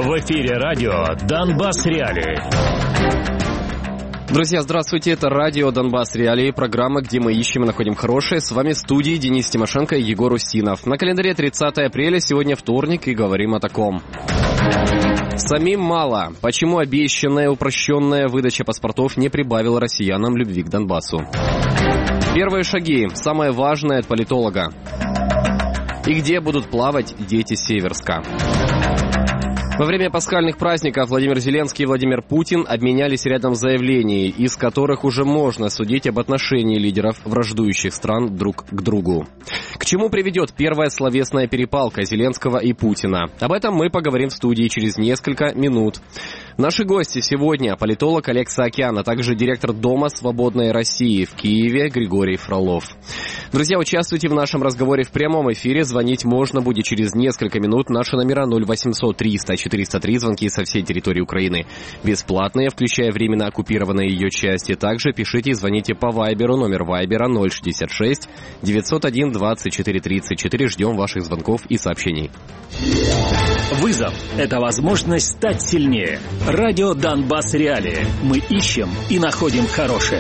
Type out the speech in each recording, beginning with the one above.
В эфире радио «Донбасс Реалии». Друзья, здравствуйте, это радио «Донбасс Реалии», программа, где мы ищем и находим хорошее. С вами в студии Денис Тимошенко и Егор Устинов. На календаре 30 апреля, сегодня вторник, и говорим о таком. Самим мало. Почему обещанная упрощенная выдача паспортов не прибавила россиянам любви к Донбассу? Первые шаги, самое важное от политолога. И где будут плавать дети Северска? Во время пасхальных праздников Владимир Зеленский и Владимир Путин обменялись рядом заявлений, из которых уже можно судить об отношении лидеров враждующих стран друг к другу. К чему приведет первая словесная перепалка Зеленского и Путина? Об этом мы поговорим в студии через несколько минут. Наши гости сегодня — политолог Олег Саакян, а также директор Дома «Свободной России» в Киеве Григорий Фролов. Друзья, участвуйте в нашем разговоре в прямом эфире. Звонить можно будет через несколько минут. Наши номера 0800 300 403, звонки со всей территории Украины бесплатные, включая временно оккупированные ее части. Также пишите и звоните по Вайберу, номер Вайбера 066 901 24 34. Ждем ваших звонков и сообщений. Вызов – это возможность стать сильнее. Радио «Донбасс Реалии». Мы ищем и находим хорошее.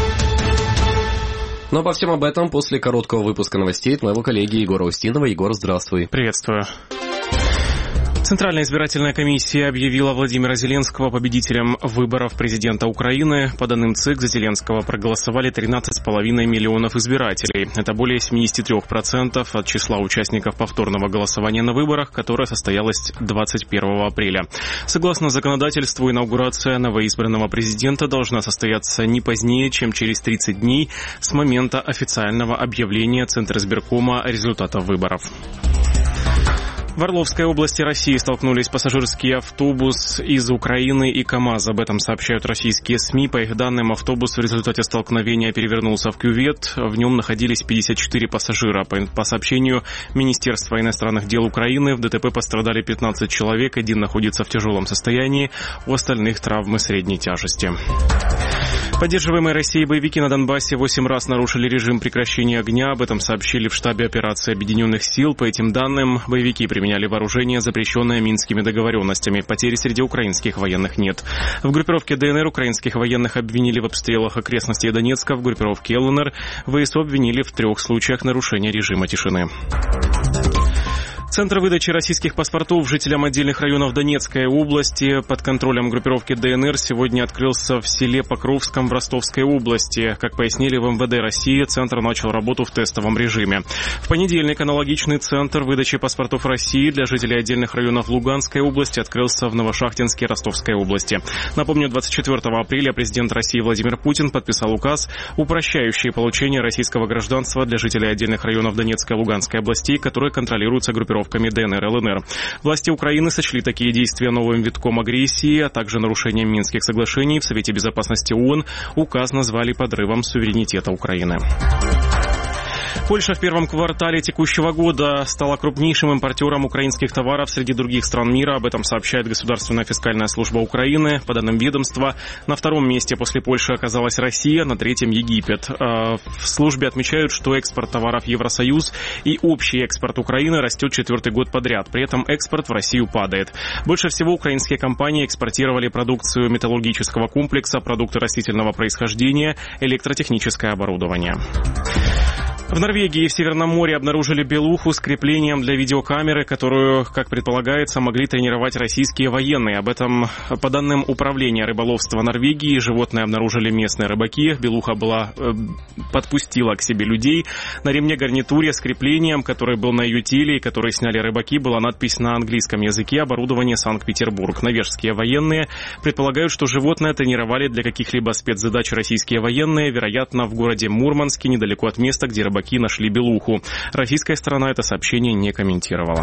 Но обо всем об этом после короткого выпуска новостей от моего коллеги Егора Устинова. Егор, здравствуй. Приветствую. Центральная избирательная комиссия объявила Владимира Зеленского победителем выборов президента Украины. По данным ЦИК, за Зеленского проголосовали 13,5 миллионов избирателей. Это более 73% от числа участников повторного голосования на выборах, которое состоялось 21 апреля. Согласно законодательству, инаугурация новоизбранного президента должна состояться не позднее, чем через 30 дней с момента официального объявления Центризбиркома результатов выборов. В Орловской области России столкнулись пассажирский автобус из Украины и КАМАЗ. Об этом сообщают российские СМИ. По их данным, автобус в результате столкновения перевернулся в кювет. В нем находились 54 пассажира. По сообщению Министерства иностранных дел Украины, в ДТП пострадали 15 человек. Один находится в тяжелом состоянии. У остальных травмы средней тяжести. Поддерживаемые Россией боевики на Донбассе 8 раз нарушили режим прекращения огня. Об этом сообщили в штабе операции Объединенных сил. По этим данным, боевики применяли вооружение, запрещенное Минскими договоренностями. Потерь среди украинских военных нет. В группировке ДНР украинских военных обвинили в обстрелах окрестностей Донецка. В группировке ЛНР ВСУ обвинили в 3 случаях нарушения режима тишины. Центр выдачи российских паспортов жителям отдельных районов Донецкой области под контролем группировки ДНР сегодня открылся в селе Покровском в Ростовской области. Как пояснили в МВД России, центр начал работу в тестовом режиме. В понедельник аналогичный центр выдачи паспортов России для жителей отдельных районов Луганской области открылся в Новошахтинске Ростовской области. Напомню, 24 апреля президент России Владимир Путин подписал указ, упрощающий получение российского гражданства для жителей отдельных районов Донецкой и Луганской областей, которые контролируются группировками ДНР и ЛНР. Власти Украины сочли такие действия новым витком агрессии, а также нарушением Минских соглашений. В Совете безопасности ООН указ назвали подрывом суверенитета Украины. Польша в первом квартале текущего года стала крупнейшим импортером украинских товаров среди других стран мира. Об этом сообщает Государственная фискальная служба Украины. По данным ведомства, на 2-м месте после Польши оказалась Россия, на 3-м Египет. В службе отмечают, что экспорт товаров в Евросоюз и общий экспорт Украины растет 4-й год подряд. При этом экспорт в Россию падает. Больше всего украинские компании экспортировали продукцию металлургического комплекса, продукты растительного происхождения, электротехническое оборудование. В Норвегии и в Северном море обнаружили белуху с креплением для видеокамеры, которую, как предполагается, могли тренировать российские военные. Об этом, по данным Управления рыболовства Норвегии, животное обнаружили местные рыбаки. Белуха подпустила к себе людей. На ремне гарнитуре с креплением, который был на ее теле и который сняли рыбаки, была надпись на английском языке «Оборудование Санкт-Петербург». Норвежские военные предполагают, что животное тренировали для каких-либо спецзадач российские военные, вероятно, в городе Мурманске, недалеко от места, где рыбаки нашли белуху. Российская сторона это сообщение не комментировала.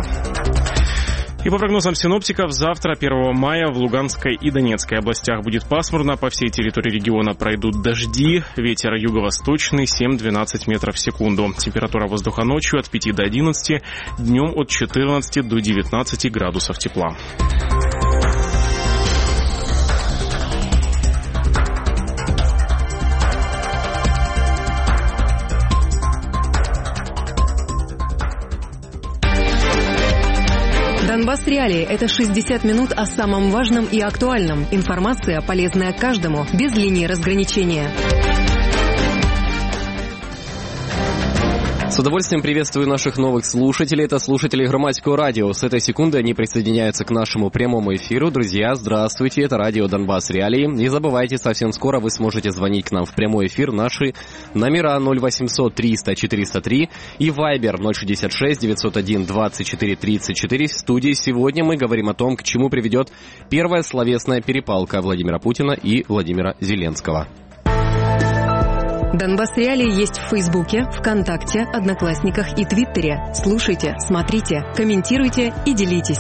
И по прогнозам синоптиков, завтра, 1 мая, в Луганской и Донецкой областях будет пасмурно. По всей территории региона пройдут дожди. Ветер юго-восточный 7-12 метров в секунду. Температура воздуха ночью от 5 до 11, днем от 14 до 19 градусов тепла. Донбасс Реалии – это 60 минут о самом важном и актуальном. Информация, полезная каждому, без линии разграничения. С удовольствием приветствую наших новых слушателей. Это слушатели Громадского радио. С этой секунды они присоединяются к нашему прямому эфиру. Друзья, здравствуйте. Это радио Донбасс Реалии. Не забывайте, совсем скоро вы сможете звонить к нам в прямой эфир. Наши номера 0800 300 403 и Viber 066 901 24 34. В студии сегодня мы говорим о том, к чему приведет первая словесная перепалка Владимира Путина и Владимира Зеленского. Донбасс Реалии есть в Фейсбуке, ВКонтакте, Одноклассниках и Твиттере. Слушайте, смотрите, комментируйте и делитесь.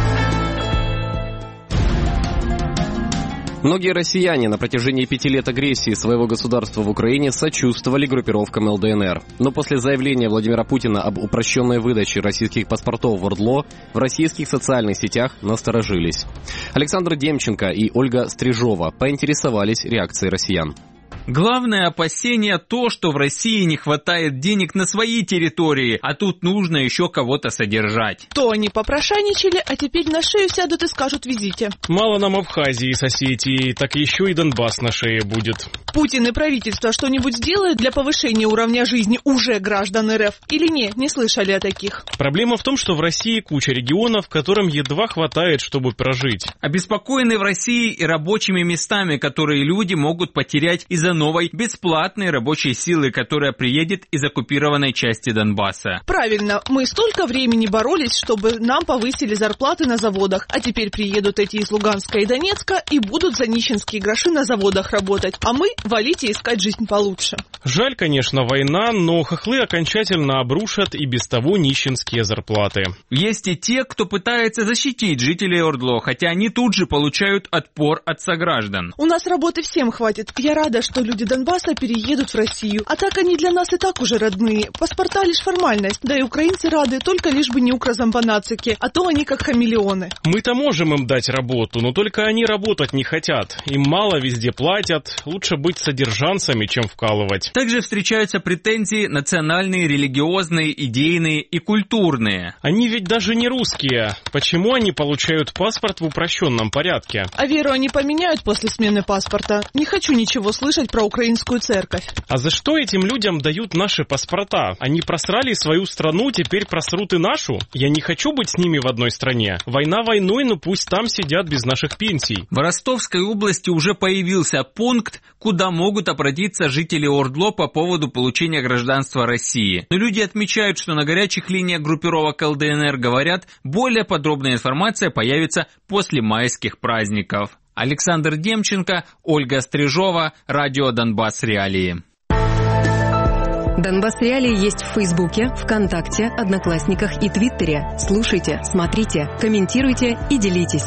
Многие россияне на протяжении 5 лет агрессии своего государства в Украине сочувствовали группировкам ЛДНР. Но после заявления Владимира Путина об упрощенной выдаче российских паспортов в ОРДЛО в российских социальных сетях насторожились. Александр Демченко и Ольга Стрижова поинтересовались реакцией россиян. Главное опасение то, что в России не хватает денег на свои территории, а тут нужно еще кого-то содержать. То они попрошайничали, а теперь на шею сядут и скажут «везите». Мало нам Абхазии с Осетией, так еще и Донбасс на шее будет. Путин и правительство что-нибудь сделают для повышения уровня жизни уже граждан РФ? Или не слышали о таких? Проблема в том, что в России куча регионов, которым едва хватает, чтобы прожить. Обеспокоены в России и рабочими местами, которые люди могут потерять из-за новой бесплатной рабочей силы, которая приедет из оккупированной части Донбасса. Правильно, мы столько времени боролись, чтобы нам повысили зарплаты на заводах, а теперь приедут эти из Луганска и Донецка и будут за нищенские гроши на заводах работать, а мы валить и искать жизнь получше. Жаль, конечно, война, но хохлы окончательно обрушат и без того нищенские зарплаты. Есть и те, кто пытается защитить жителей ОРДЛО, хотя они тут же получают отпор от сограждан. У нас работы всем хватит. Я рада, что люди Донбасса переедут в Россию. А так они для нас и так уже родные. Паспорта лишь формальность. Да и украинцы рады, только лишь бы не укрозомбанацики, а то они как хамелеоны. Мы-то можем им дать работу, но только они работать не хотят. Им мало везде платят. Лучше быть содержанцами, чем вкалывать. Также встречаются претензии национальные, религиозные, идейные и культурные. Они ведь даже не русские. Почему они получают паспорт в упрощенном порядке? А веру они поменяют после смены паспорта? Не хочу ничего слышать про украинскую церковь. А за что этим людям дают наши паспорта? Они просрали свою страну, теперь просрут и нашу? Я не хочу быть с ними в одной стране. Война войной, но пусть там сидят без наших пенсий. В Ростовской области уже появился пункт, куда могут обратиться жители ОРДЛО по поводу получения гражданства России. Но люди отмечают, что на горячих линиях группировок ЛДНР говорят, более подробная информация появится после майских праздников. Александр Демченко, Ольга Стрижова, радио Донбасс Реалии. Донбасс Реалии есть в Фейсбуке, ВКонтакте, Одноклассниках и Твиттере. Слушайте, смотрите, комментируйте и делитесь.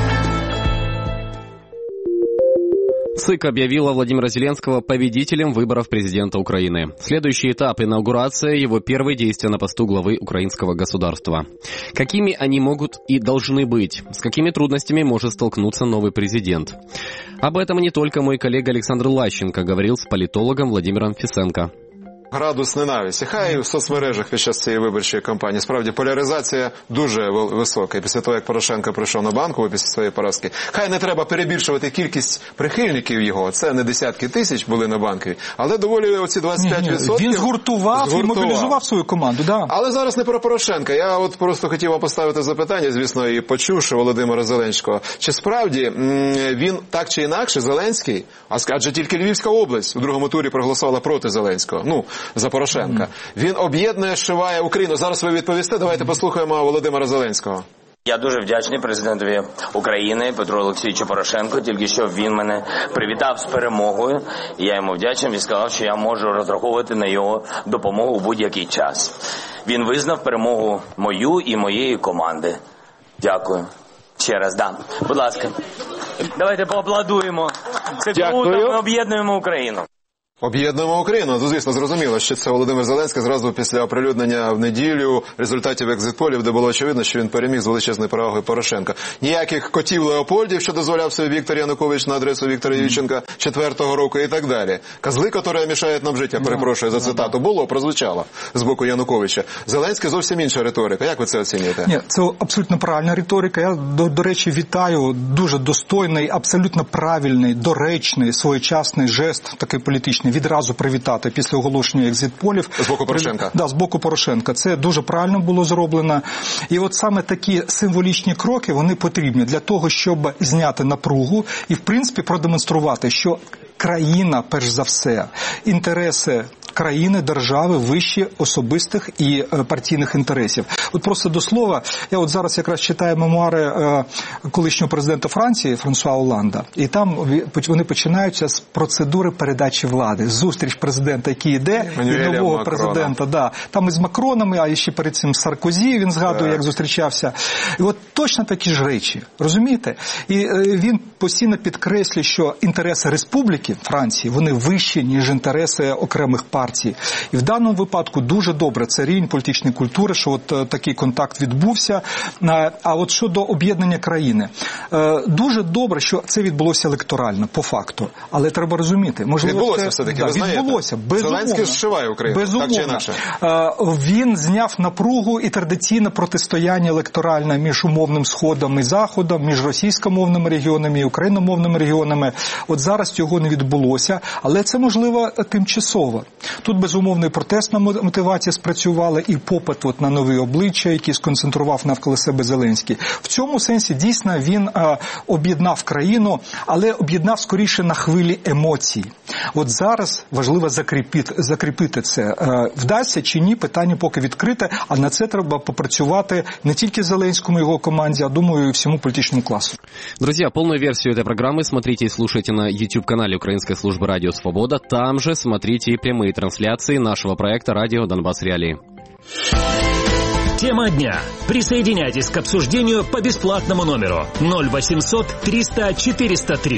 ЦИК объявила Владимира Зеленского победителем выборов президента Украины. Следующий этап – инаугурация, его первые действия на посту главы украинского государства. Какими они могут и должны быть? С какими трудностями может столкнуться новый президент? Об этом и не только мой коллега Александр Лащенко говорил с политологом Владимиром Фисенко. Градус ненависті. Хай в соцмережах під час цієї виборчої кампанії справді поляризація дуже висока. І після того, як Порошенко прийшов на Банкову після своєї поразки, хай не треба перебільшувати кількість прихильників його. Це не десятки тисяч були на Банковій, але доволі оці 25%. Він згуртував і мобілізував свою команду, да. Але зараз не про Порошенка. Я от просто хотів вам поставити запитання, звісно, і почувши Володимира Зеленського. Чи справді він так чи інакше, Зеленський, адже тільки Львівська область у другому турі проголосувала проти Зеленського, за Порошенка. Він об'єднує, зшиває Україну. Зараз ви відповісте, давайте послухаємо Володимира Зеленського. Я дуже вдячний президентові України Петру Олексійовичу Порошенку, тільки що він мене привітав з перемогою. І я йому вдячний, він сказав, що я можу розраховувати на його допомогу у будь-який час. Він визнав перемогу мою і моєї команди. Дякую. Ще раз, да. Будь ласка. Давайте поаплодуємо. Це круто, ми об'єднуємо Україну. Об'єднуємо Україну. Ну, звісно, зрозуміло, що це Володимир Зеленський зразу після оприлюднення в неділю результатів екзит-полів, де було очевидно, що він переміг з величезною перевагою Порошенка. Ніяких котів Леопольдів, що дозволяв собі Віктор Янукович на адресу Віктора Ющенка 4-го року і так далі. Козли, які мішають нам жити, я перепрошую за цитату, було, прозвучало з боку Януковича. Зеленський зовсім інша риторика. Як ви це оцінюєте? Ні, це абсолютно правильна риторика. Я, до речі, вітаю дуже достойний, абсолютно правильний, доречний, своєчасний жест, такий політичний, відразу привітати після оголошення екзит-полів. З боку Порошенка? Да, з боку Порошенка. Це дуже правильно було зроблено. І от саме такі символічні кроки, вони потрібні для того, щоб зняти напругу і, в принципі, продемонструвати, що країна, перш за все, інтереси країни, держави вищі особистих і партійних інтересів. От просто до слова, я от зараз якраз читаю мемуари колишнього президента Франції Франсуа Олланда, і там вони починаються з процедури передачі влади. Зустріч президента, який йде, і нового Макрона. Президента. Да. Там із Макронами, а ще перед цим Саркозі, він згадує, як зустрічався. І от точно такі ж речі, розумієте? І він постійно підкреслює, що інтереси республіки Франції, вони вищі, ніж інтереси окремих партій. І в даному випадку дуже добре, це рівень політичної культури, що от такий контакт відбувся. А от щодо об'єднання країни, дуже добре, що це відбулося електорально, по факту. Але треба розуміти, можливо, відбулося все-таки, ви знаєте? Відбулося, безумовно. Зеленський зшиває Україну, безумовно. так чи інакше. Він зняв напругу і традиційне протистояння електоральне між умовним Сходом і Заходом, між російськомовними регіонами і україномовними регіонами. От зараз цього не відбулося, але це, можливо, тимчасово. Тут, безумовно, і протестна мотивація спрацювала, і попит от на нові обличчя, які сконцентрував навколо себе Зеленський. В цьому сенсі, дійсно, він об'єднав країну, але об'єднав скоріше на хвилі емоцій. От зараз важливо закріпити це. Вдасться чи ні, питання поки відкрите, а на це треба попрацювати не тільки Зеленському и его команде, а, думаю, и всему политическому классу. Друзья, полную версию этой программы смотрите и слушайте на YouTube-канале Украинской службы «Радио Свобода». Там же смотрите и прямые трансляции нашего проекта «Радио Донбасс Реалии». Тема дня. Присоединяйтесь к обсуждению по бесплатному номеру 0800 300 403.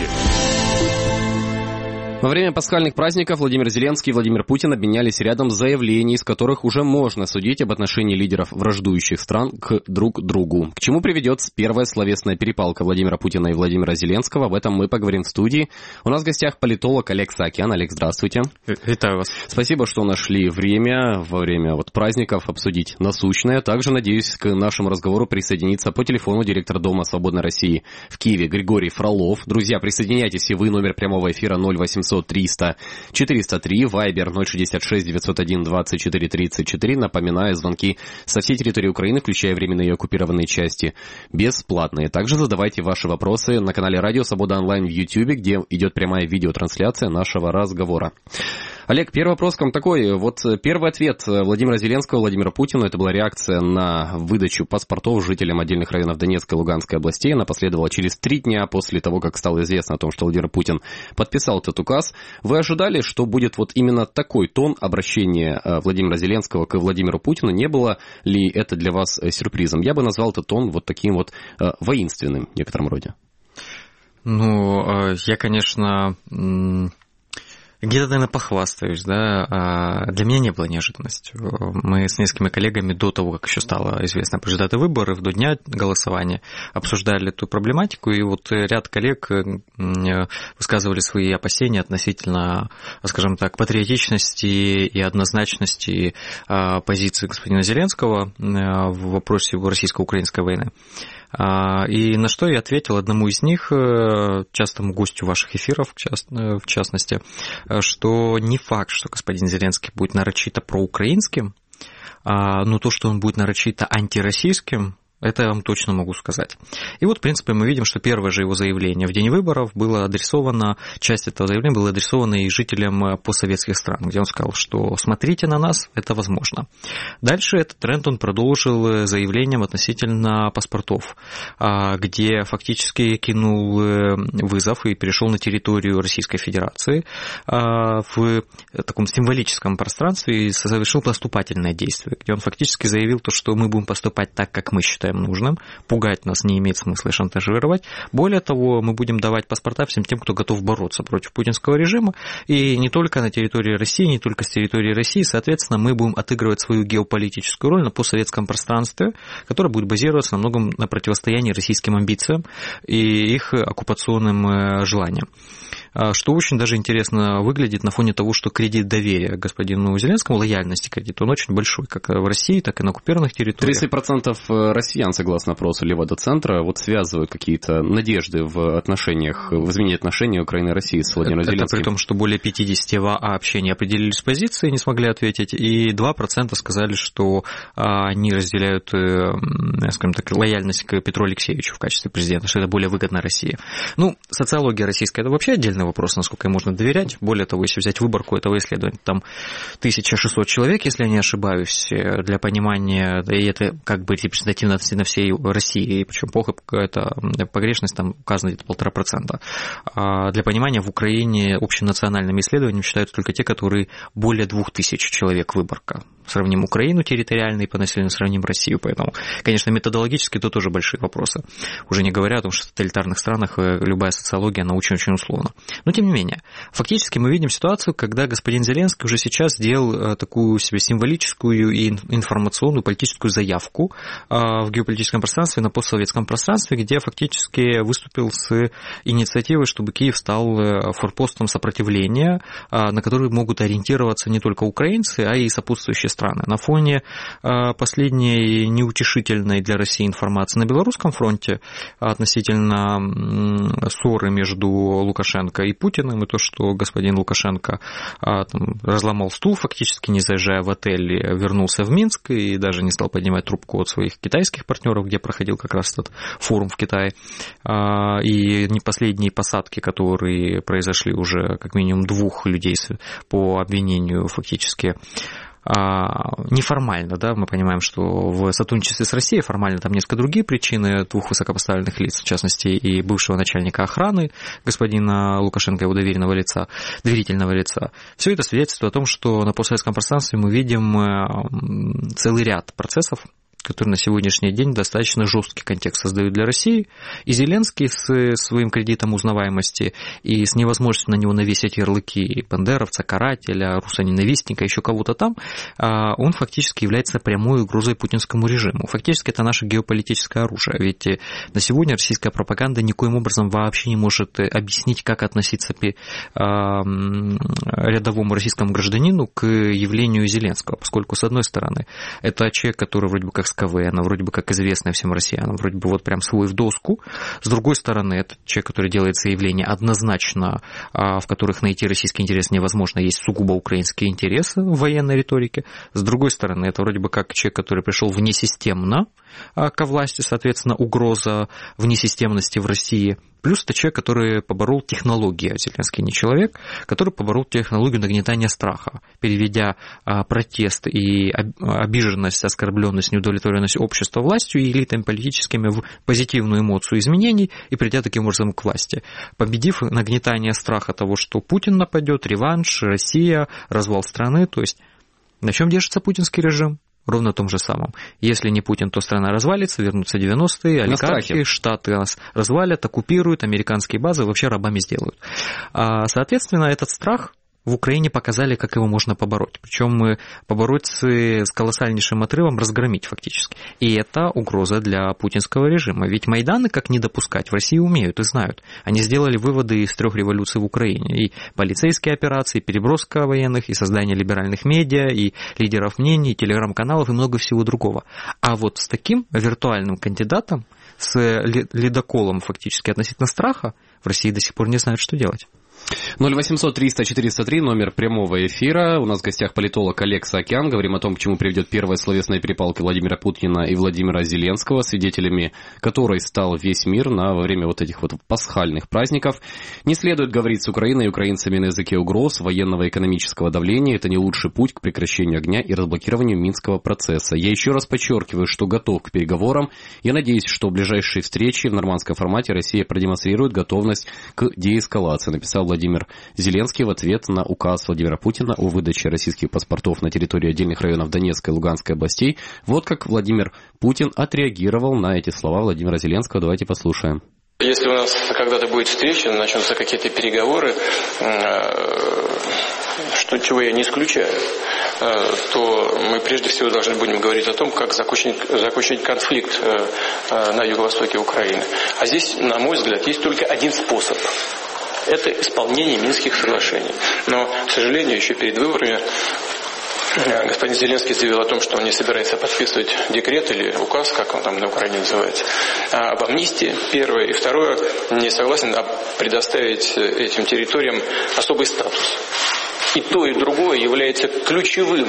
Во время пасхальных праздников Владимир Зеленский и Владимир Путин обменялись рядом заявлений, из которых уже можно судить об отношении лидеров враждующих стран к друг другу. К чему приведет первая словесная перепалка Владимира Путина и Владимира Зеленского, в этом мы поговорим в студии. У нас в гостях политолог Олег Саакян. Олег, здравствуйте. Витаю вас. Спасибо, что нашли время во время праздников обсудить насущное. Также, надеюсь, к нашему разговору присоединится по телефону директор Дома Свободной России в Киеве Григорий Фролов. Друзья, присоединяйтесь и вы, номер прямого эфира 0800 300 403, Вайбер 066 901 24 34. Напоминаю, звонки со всей территории Украины, включая временные и оккупированные части, бесплатные. Также задавайте ваши вопросы на канале Радио Свобода Онлайн в YouTube, где идет прямая видеотрансляция нашего разговора. Олег, первый вопрос к вам такой. Вот первый ответ Владимира Зеленского, Владимира Путина, это была реакция на выдачу паспортов жителям отдельных районов Донецкой и Луганской областей. Она последовала через 3 дня после того, как стало известно о том, что Владимир Путин подписал этот указ. Вы ожидали, что будет вот именно такой тон обращения Владимира Зеленского к Владимиру Путину? Не было ли это для вас сюрпризом? Я бы назвал этот тон вот таким вот воинственным в некотором роде. Ну, я, конечно... Где-то, наверное, похвастаюсь, да, для меня не было неожиданностью. Мы с несколькими коллегами до того, как еще стало известно про результаты выборов, до дня голосования, обсуждали эту проблематику, и вот ряд коллег высказывали свои опасения относительно, скажем так, патриотичности и однозначности позиции господина Зеленского в вопросе российско-украинской войны. И на что я ответил одному из них, частому гостю ваших эфиров, в частности, что не факт, что господин Зеленский будет нарочито проукраинским, но то, что он будет нарочито антироссийским, это я вам точно могу сказать. И вот, в принципе, мы видим, что первое же его заявление в день выборов было адресовано, часть этого заявления была адресована и жителям постсоветских стран, где он сказал, что смотрите на нас, это возможно. Дальше этот тренд он продолжил заявлением относительно паспортов, где фактически кинул вызов и перешел на территорию Российской Федерации в таком символическом пространстве и совершил поступательное действие, где он фактически заявил то, что мы будем поступать так, как мы считаем считаем нужным. Пугать нас не имеет смысла и шантажировать. Более того, мы будем давать паспорта всем тем, кто готов бороться против путинского режима. И не только на территории России, не только с территории России. Соответственно, мы будем отыгрывать свою геополитическую роль на постсоветском пространстве, которое будет базироваться на многом на противостоянии российским амбициям и их оккупационным желаниям. Что очень даже интересно выглядит на фоне того, что кредит доверия господину Зеленскому, лояльности кредита, он очень большой, как в России, так и на оккупированных территориях. 30% россиян, согласно опросу Левада-центра, вот связывают какие-то надежды в отношениях, в изменении отношений Украины и России с Владимиром Зеленским. Это при том, что более 50 в общении определились с позицией, не смогли ответить, и 2% сказали, что они разделяют, скажем так, лояльность к Петру Алексеевичу в качестве президента, что это более выгодно России. Ну, социология российская – это вообще отдельный вопрос, насколько им можно доверять. Более того, если взять выборку этого исследования, там 1600 человек, если я не ошибаюсь, для понимания, и это как бы репрезентативно на всей России, причем это погрешность там указана где-то 1,5%. А для понимания, в Украине общенациональными исследованиями считают только те, которые более 2000 человек выборка. Сравним Украину территориально и по населению сравним Россию. Поэтому, конечно, методологически это тоже большие вопросы. Уже не говоря о том, что в тоталитарных странах любая социология, она очень-очень условна. Но, тем не менее, фактически мы видим ситуацию, когда господин Зеленский уже сейчас сделал такую себе символическую и информационную политическую заявку в геополитическом пространстве, на постсоветском пространстве, где фактически выступил с инициативой, чтобы Киев стал форпостом сопротивления, на который могут ориентироваться не только украинцы, а и сопутствующие страны. На фоне последней неутешительной для России информации на Белорусском фронте относительно ссоры между Лукашенко и Путиным, и то, что господин Лукашенко разломал стул, фактически не заезжая в отель, вернулся в Минск и даже не стал поднимать трубку от своих китайских партнеров, где проходил как раз этот форум в Китае. И не последние посадки, которые произошли уже как минимум 2 людей по обвинению фактически неформально, да, мы понимаем, что в сотрудничестве с Россией формально там несколько другие причины 2 высокопоставленных лиц, в частности, и бывшего начальника охраны господина Лукашенко, его доверительного лица. Все это свидетельствует о том, что на постсоветском пространстве мы видим целый ряд процессов, которые на сегодняшний день достаточно жесткий контекст создают для России. И Зеленский с своим кредитом узнаваемости и с невозможностью на него навесить ярлыки бандеровца, карателя, русоненавистника, еще кого-то там, он фактически является прямой угрозой путинскому режиму. Фактически это наше геополитическое оружие. Ведь на сегодня российская пропаганда никоим образом вообще не может объяснить, как относиться рядовому российскому гражданину к явлению Зеленского. Поскольку, с одной стороны, это человек, который вроде бы как КВН, вроде бы как известная всем россиянам, вроде бы вот прям свой в доску. С другой стороны, это человек, который делает заявления однозначно, в которых найти российский интерес невозможно, есть сугубо украинские интересы в военной риторике. С другой стороны, это вроде бы как человек, который пришел внесистемно ко власти, соответственно, угроза внесистемности в России. Плюс это человек, который поборол технологии, а Зеленский не человек, который поборол технологию нагнетания страха, переведя протест и обиженность, оскорбленность, неудовлетворенность общества властью и элитами политическими в позитивную эмоцию изменений и придя таким образом к власти, победив нагнетание страха того, что Путин нападет, реванш, Россия, развал страны. То есть на чем держится путинский режим? Ровно о том же самом. Если не Путин, то страна развалится, вернутся 90-е, олигархи, Штаты нас развалят, оккупируют, американские базы вообще рабами сделают. Соответственно, этот страх в Украине показали, как его можно побороть. Причем побороть с колоссальнейшим отрывом, разгромить фактически. И это угроза для путинского режима. Ведь Майданы, как не допускать, в России умеют и знают. Они сделали выводы из 3 революций в Украине. И полицейские операции, и переброска военных, и создание либеральных медиа, и лидеров мнений, и телеграм-каналов, и много всего другого. А вот с таким виртуальным кандидатом, с ледоколом фактически относительно страха, в России до сих пор не знают, что делать. 0800-300-403, номер прямого эфира. У нас в гостях политолог Олег Саакян. Говорим о том, к чему приведет первая словесная перепалка Владимира Путина и Владимира Зеленского, свидетелями которой стал весь мир во время вот этих вот пасхальных праздников. Не следует говорить с Украиной и украинцами на языке угроз, военного и экономического давления. Это не лучший путь к прекращению огня и разблокированию Минского процесса. Я еще раз подчеркиваю, что готов к переговорам. Я надеюсь, что в ближайшие встречи в нормандском формате Россия продемонстрирует готовность к деэскалации, написал сказал Владимир Зеленский в ответ на указ Владимира Путина о выдаче российских паспортов на территории отдельных районов Донецкой и Луганской областей. Вот как Владимир Путин отреагировал на эти слова Владимира Зеленского. Давайте послушаем. Если у нас когда-то будет встреча, начнутся какие-то переговоры, чего я не исключаю, то мы прежде всего должны будем говорить о том, как закончить конфликт на юго-востоке Украины. А здесь, на мой взгляд, есть только один способ. Это исполнение Минских соглашений. Но, к сожалению, еще перед выборами господин Зеленский заявил о том, что он не собирается подписывать декрет или указ, как он там на Украине называется, об амнистии, первое. И второе, не согласен предоставить этим территориям особый статус. И то, и другое является ключевой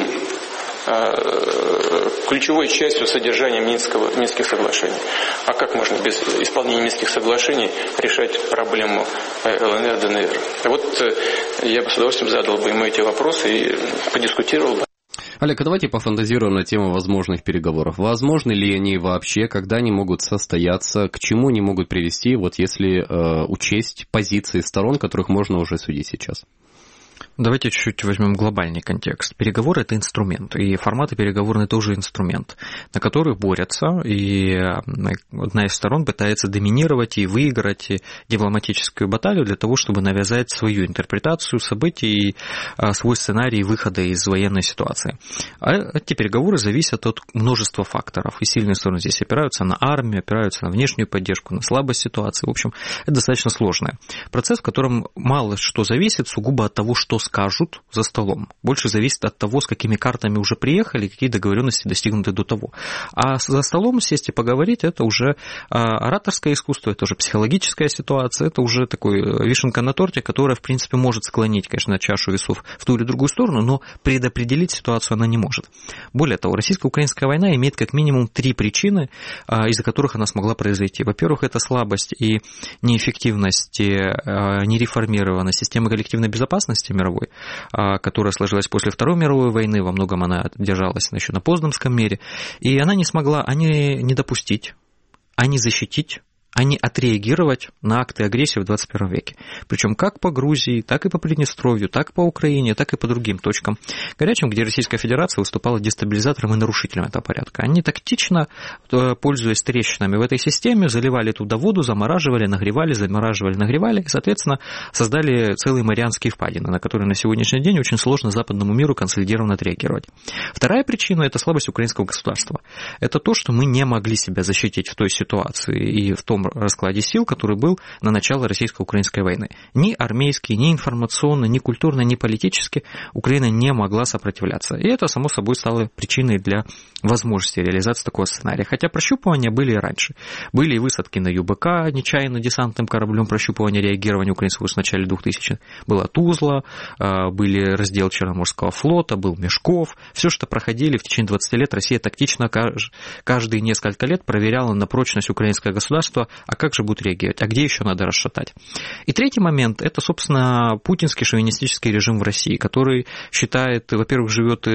частью содержания Минских соглашений. А как можно без исполнения Минских соглашений решать проблему ЛНР, ДНР? Вот я бы с удовольствием задал бы ему эти вопросы и подискутировал бы. Олег, а давайте пофантазируем на тему возможных переговоров. Возможны ли они вообще, когда они могут состояться, к чему они могут привести, вот если учесть позиции сторон, которых можно уже судить сейчас? Давайте чуть-чуть возьмем глобальный контекст. Переговоры – это инструмент, и форматы переговорные тоже инструмент, на которых борются, и одна из сторон пытается доминировать и выиграть дипломатическую баталию для того, чтобы навязать свою интерпретацию событий и свой сценарий выхода из военной ситуации. А эти переговоры зависят от множества факторов, и сильные стороны здесь опираются на армию, опираются на внешнюю поддержку, на слабость ситуации. В общем, это достаточно сложный процесс, в котором мало что зависит сугубо от того, что скажут за столом. Больше зависит от того, с какими картами уже приехали, какие договоренности достигнуты до того. А за столом сесть и поговорить, это уже ораторское искусство, это уже психологическая ситуация, это уже такой вишенка на торте, которая, в принципе, может склонить, конечно, чашу весов в ту или другую сторону, но предопределить ситуацию она не может. Более того, российско-украинская война имеет как минимум 3 причины, из-за которых она смогла произойти. Во-первых, это слабость и неэффективность, нереформированность системы коллективной безопасности мировой, которая сложилась после Второй мировой войны, во многом она держалась еще на Познанском мире, и она не смогла не допустить, не защитить, не отреагировать на акты агрессии в 21 веке. Причем как по Грузии, так и по Приднестровью, так и по Украине, так и по другим точкам горячим, где Российская Федерация выступала дестабилизатором и нарушителем этого порядка. Они тактично, пользуясь трещинами в этой системе, заливали туда воду, замораживали, нагревали, замораживали, нагревали, и, соответственно, создали целые Марианские впадины, на которые на сегодняшний день очень сложно западному миру консолидированно отреагировать. Вторая причина – это слабость украинского государства. Это то, что мы не могли себя защитить в той ситуации и в том раскладе сил, который был на начало российско-украинской войны. Ни армейски, ни информационно, ни культурно, ни политически Украина не могла сопротивляться. И это, само собой, стало причиной для возможности реализации такого сценария. Хотя прощупывания были и раньше. Были и высадки на ЮБК, нечаянно десантным кораблем, прощупывания реагирования украинского в начале 2000-х. Была Тузла, были раздел Черноморского флота, был Мешков. Все, что проходили в течение 20 лет, Россия тактично каждые несколько лет проверяла на прочность украинского государства. А как же будут реагировать? А где еще надо расшатать? И третий момент – это, собственно, путинский шовинистический режим в России, который считает, во-первых, живет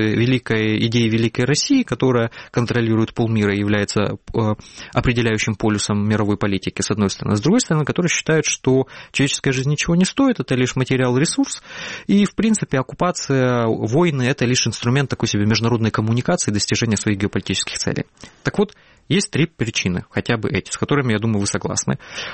идеей великой России, которая контролирует полмира и является определяющим полюсом мировой политики, с одной стороны. С другой стороны, который считает, что человеческая жизнь ничего не стоит, это лишь материал, ресурс, и, в принципе, оккупация, войны – это лишь инструмент такой себе международной коммуникации и достижения своих геополитических целей. Так вот, есть 3 причины, хотя бы эти, с которыми, я думаю, вы согласны.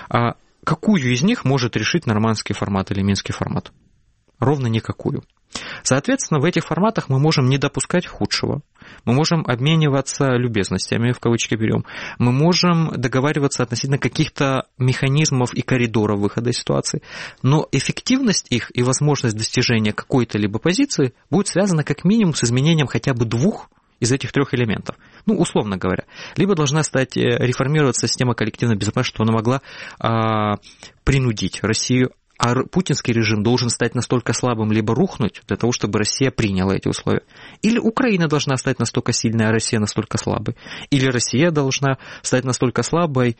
Какую из них может решить нормандский формат или минский формат? Ровно никакую. Соответственно, в этих форматах мы можем не допускать худшего. Мы можем обмениваться любезностями, в кавычки берем. Мы можем договариваться относительно каких-то механизмов и коридоров выхода из ситуации. Но эффективность их и возможность достижения какой-то либо позиции будет связана как минимум с изменением хотя бы 2 из этих 3 элементов. Ну, условно говоря. Либо должна реформироваться система коллективной безопасности, чтобы она могла принудить Россию, а путинский режим должен стать настолько слабым, либо рухнуть, для того, чтобы Россия приняла эти условия. Или Украина должна стать настолько сильной, а Россия настолько слабой. Или Россия должна стать настолько слабой,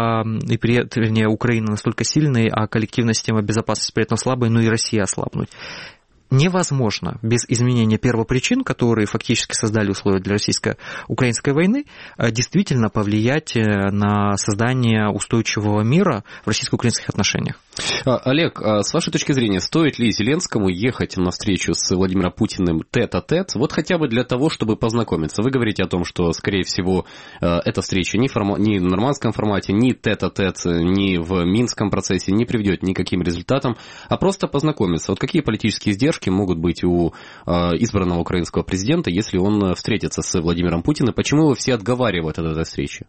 вернее, Украина настолько сильной, а коллективная система безопасности при этом слабой, но и Россия ослабнуть. Невозможно без изменения первопричин, которые фактически создали условия для российско-украинской войны, действительно повлиять на создание устойчивого мира в российско-украинских отношениях. Олег, с вашей точки зрения, стоит ли Зеленскому ехать на встречу с Владимиром Путиным тет-а-тет, вот хотя бы для того, чтобы познакомиться? Вы говорите о том, что, скорее всего, эта встреча ни в нормандском формате, ни тет-а-тет, ни в Минском процессе не приведет ни к каким результатам, а просто познакомиться. Вот какие политические издержки могут быть у избранного украинского президента, если он встретится с Владимиром Путиным? Почему его все отговаривают от этой встречи?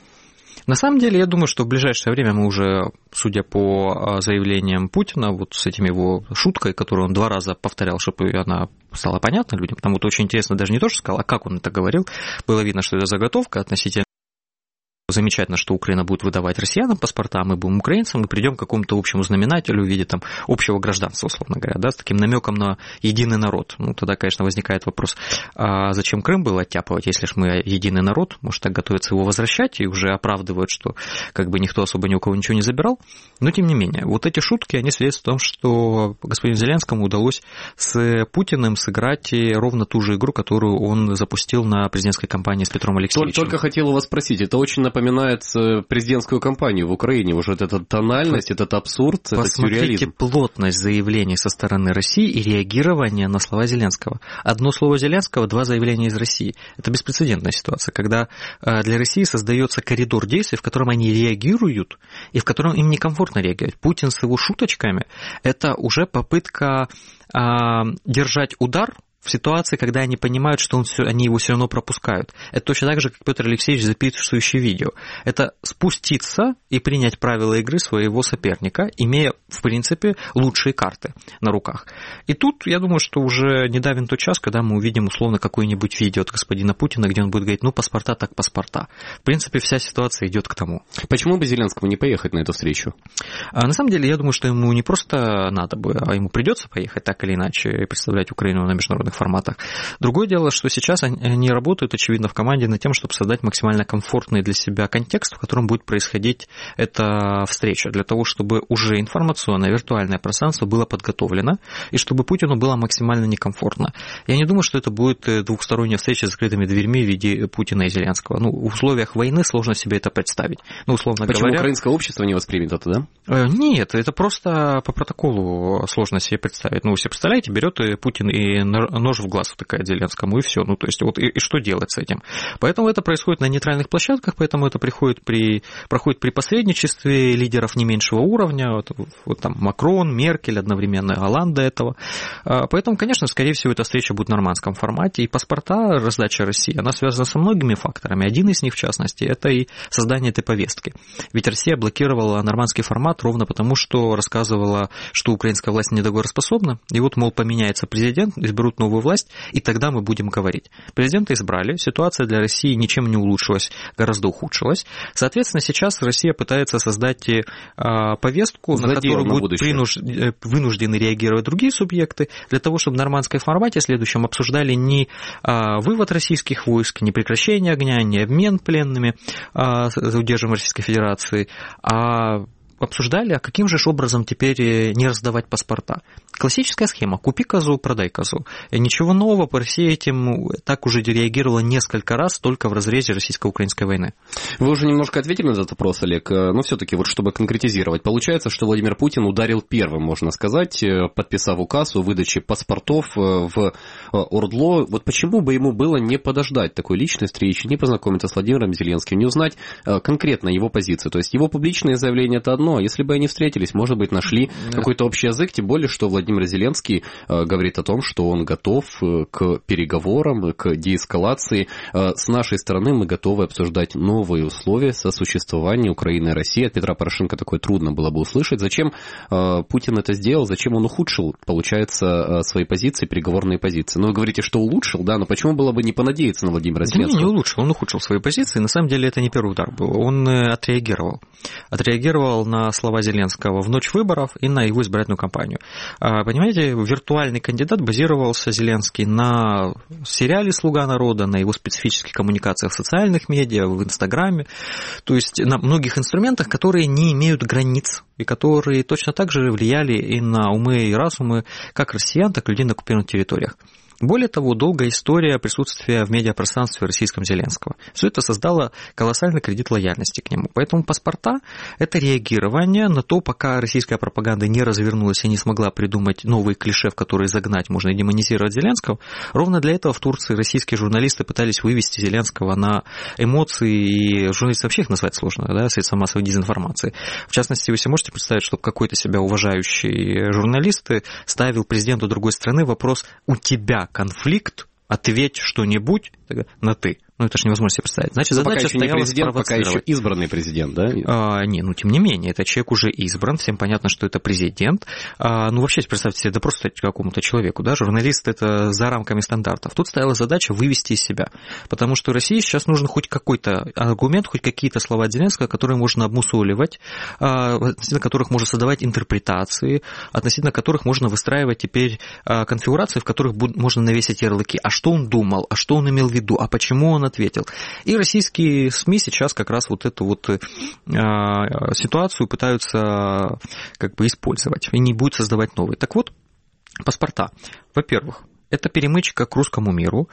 На самом деле, я думаю, что в ближайшее время мы уже, судя по заявлениям Путина, вот с этим его шуткой, которую он 2 раза повторял, чтобы она стала понятна людям, потому что очень интересно даже не то, что сказал, а как он это говорил. Было видно, что это заготовка относительно. Замечательно, что Украина будет выдавать россиянам паспорта, мы будем украинцам, мы придем к какому-то общему знаменателю в виде там общего гражданства, условно говоря, да, с таким намеком на единый народ. Ну, тогда, конечно, возникает вопрос, а зачем Крым было оттяпывать, если ж мы единый народ, может, так готовятся его возвращать и уже оправдывают, что как бы никто особо ни у кого ничего не забирал. Но, тем не менее, вот эти шутки, они свидетельствуют о том, что господину Зеленскому удалось с Путиным сыграть ровно ту же игру, которую он запустил на президентской кампании с Петром Алексеевичем. Только хотел у вас спросить, это очень напоминает президентскую кампанию в Украине. Уже эта тональность, этот абсурд, этот сюрреализм. Посмотрите плотность заявлений со стороны России и реагирование на слова Зеленского. Одно слово Зеленского, 2 заявления из России. Это беспрецедентная ситуация, когда для России создается коридор действий, в котором они реагируют и в котором им некомфортно реагировать. Путин с его шуточками – это уже попытка держать удар в ситуации, когда они понимают, что они его все равно пропускают. Это точно так же, как Петр Алексеевич, записывающий видео. Это спуститься и принять правила игры своего соперника, имея, в принципе, лучшие карты на руках. И тут, я думаю, что уже недавен тот час, когда мы увидим условно какое-нибудь видео от господина Путина, где он будет говорить, ну, паспорта так паспорта. В принципе, вся ситуация идет к тому. Почему бы Зеленскому не поехать на эту встречу? На самом деле, я думаю, что ему не просто надо бы, а ему придется поехать так или иначе и представлять Украину на международных форматах. Другое дело, что сейчас они работают, очевидно, в команде над тем, чтобы создать максимально комфортный для себя контекст, в котором будет происходить эта встреча, для того, чтобы уже информационное, виртуальное пространство было подготовлено, и чтобы Путину было максимально некомфортно. Я не думаю, что это будет двухсторонняя встреча с закрытыми дверьми в виде Путина и Зеленского. Ну, в условиях войны сложно себе это представить. Ну, условно Почему говоря, украинское общество не воспримет это, да? Нет, это просто по протоколу сложно себе представить. Ну, вы себе представляете, берет Путин и нож в глаз втыкает Зеленскому, и все. Ну, то есть, вот и что делать с этим? Поэтому это происходит на нейтральных площадках, поэтому это проходит при посредничестве лидеров не меньшего уровня, вот там Макрон, Меркель, одновременно Олланд до этого. Поэтому, конечно, скорее всего, эта встреча будет в нормандском формате, и паспорта, раздача России, она связана со многими факторами. Один из них, в частности, это и создание этой повестки. Ведь Россия блокировала нормандский формат ровно потому, что рассказывала, что украинская власть недоговороспособна, и вот, мол, поменяется президент, изберут новую власть, и тогда мы будем говорить. Президента избрали, ситуация для России ничем не улучшилась, гораздо ухудшилась. Соответственно, сейчас Россия пытается создать повестку, на которую будут вынуждены реагировать другие субъекты, для того, чтобы в нормандском формате в следующем обсуждали не вывод российских войск, не прекращение огня, не обмен пленными за удерживаем Российской Федерации, а обсуждали, а каким же образом теперь не раздавать паспорта. Классическая схема. Купи козу, продай козу. Ничего нового, по России этим так уже реагировала несколько раз только в разрезе российско-украинской войны. Вы уже немножко ответили на этот вопрос, Олег, но все-таки вот чтобы конкретизировать. Получается, что Владимир Путин ударил первым, можно сказать, подписав указ о выдаче паспортов в ОРДЛО. Вот почему бы ему было не подождать такой личной встречи, не познакомиться с Владимиром Зеленским, не узнать конкретно его позицию? То есть его публичные заявления – это одно, а если бы они встретились, может быть, нашли какой-то общий язык, тем более, что Владимир Зеленский говорит о том, что он готов к переговорам, к деэскалации. С нашей стороны мы готовы обсуждать новые условия сосуществования Украины и России. От Петра Порошенко такое трудно было бы услышать. Зачем Путин это сделал? Зачем он ухудшил, получается, свои позиции, переговорные позиции? Ну, вы говорите, что улучшил, да, но почему было бы не понадеяться на Владимира Зеленского? Не улучшил, он ухудшил свои позиции. На самом деле это не первый удар был. Он отреагировал. Отреагировал на слова Зеленского в ночь выборов и на его избирательную кампанию. Понимаете, виртуальный кандидат базировался, Зеленский, на сериале «Слуга народа», на его специфических коммуникациях в социальных медиа, в Инстаграме, то есть на многих инструментах, которые не имеют границ и которые точно так же влияли и на умы и разумы как россиян, так и людей на оккупированных территориях. Более того, долгая история присутствия в медиапространстве российском Зеленского. Все это создало колоссальный кредит лояльности к нему. Поэтому паспорта – это реагирование на то, пока российская пропаганда не развернулась и не смогла придумать новые клише, в которые загнать можно и демонизировать Зеленского. Ровно для этого в Турции российские журналисты пытались вывести Зеленского на эмоции, и журналисты вообще их назвать сложно, да, средства массовой дезинформации. В частности, вы себе можете представить, чтобы какой-то себя уважающий журналист ставил президенту другой страны вопрос: у тебя конфликт, ответь что-нибудь на «ты». Ну, это же невозможно себе представить. Значит, задача пока еще не президент, пока еще избранный президент, да? Тем не менее, этот человек уже избран, всем понятно, что это президент. Вообще, представьте себе, да просто какому-то человеку, да, журналист — это за рамками стандартов. Тут стояла задача вывести из себя, потому что России сейчас нужен хоть какой-то аргумент, хоть какие-то слова от Зеленского, которые можно обмусоливать, относительно которых можно создавать интерпретации, относительно которых можно выстраивать теперь конфигурации, в которых можно навесить ярлыки. А что он думал, а что он имел в виду, а почему он ответил. И российские СМИ сейчас как раз вот эту вот ситуацию пытаются как бы использовать и не будут создавать новые. Так вот, паспорта. Во-первых, это перемычка к русскому миру,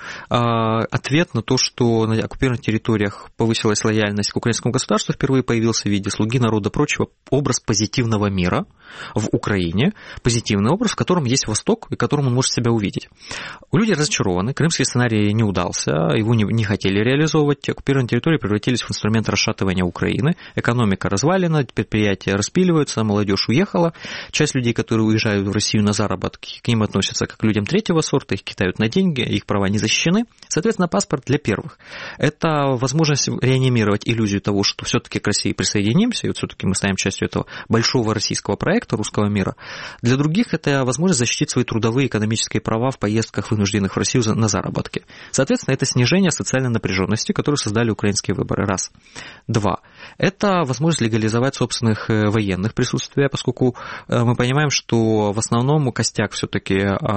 ответ на то, что на оккупированных территориях повысилась лояльность к украинскому государству, впервые появился в виде слуги народа прочего образ позитивного мира в Украине, позитивный образ, в котором есть Восток и в котором он может себя увидеть. Люди разочарованы, крымский сценарий не удался, его не хотели реализовывать, оккупированные территории превратились в инструмент расшатывания Украины, экономика развалена, предприятия распиливаются, молодежь уехала, часть людей, которые уезжают в Россию на заработки, к ним относятся как к людям третьего сорта, их кидают на деньги, их права не защищены. Соответственно, паспорт для первых. Это возможность реанимировать иллюзию того, что все-таки к России присоединимся, и вот все-таки мы станем частью этого большого российского проекта, русского мира. Для других это возможность защитить свои трудовые и экономические права в поездках, вынужденных в Россию на заработки. Соответственно, это снижение социальной напряженности, которую создали украинские выборы. Раз. Два. Это возможность легализовать собственных военных присутствия, поскольку мы понимаем, что в основном костяк все-таки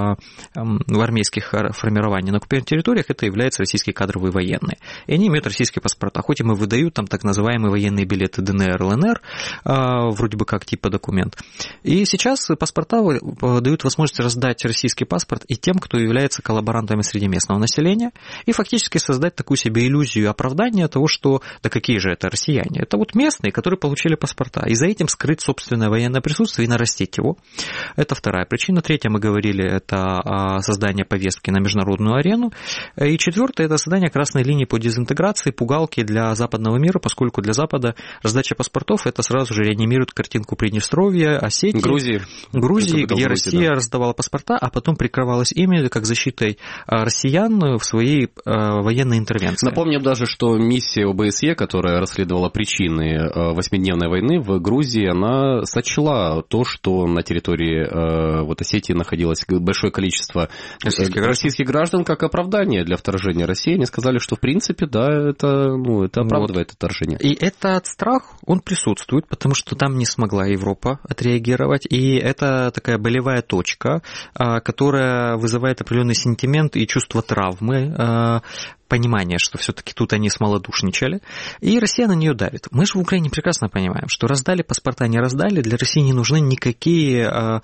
в армейских формированиях на оккупированных территориях это являются российские кадровые военные. И они имеют российские паспорта, хоть им и выдают там так называемые военные билеты ДНР, ЛНР, вроде бы как типа документ. И сейчас паспорта дают возможность раздать российский паспорт и тем, кто является коллаборантами среди местного населения, и фактически создать такую себе иллюзию оправдания того, что да какие же это россияне. Это вот местные, которые получили паспорта. И за этим скрыть собственное военное присутствие и нарастить его. Это вторая причина. Третья, мы говорили, это создание повестки на международную арену. И четвертое, это создание красной линии по дезинтеграции, пугалки для западного мира, поскольку для Запада раздача паспортов это сразу же реанимирует картинку Приднестровья, Осетии, Грузии, где Россия раздавала паспорта, а потом прикрывалась ими как защитой россиян в своей военной интервенции. Напомним даже, что миссия ОБСЕ, которая расследовала причины восьмидневной войны в Грузии, она сочла то, что на территории вот Осетии находилось большое количество российских граждан, как оправдание для вторжения России. Они сказали, что в принципе, да, это оправдывает вторжение. И этот страх, он присутствует, потому что там не смогла Европа отреагировать, и это такая болевая точка, которая вызывает определенный сентимент и чувство травмы, понимание, что все-таки тут они смолодушничали, и Россия на нее давит. Мы же в Украине прекрасно понимаем, что раздали паспорта, не раздали, для России не нужны никакие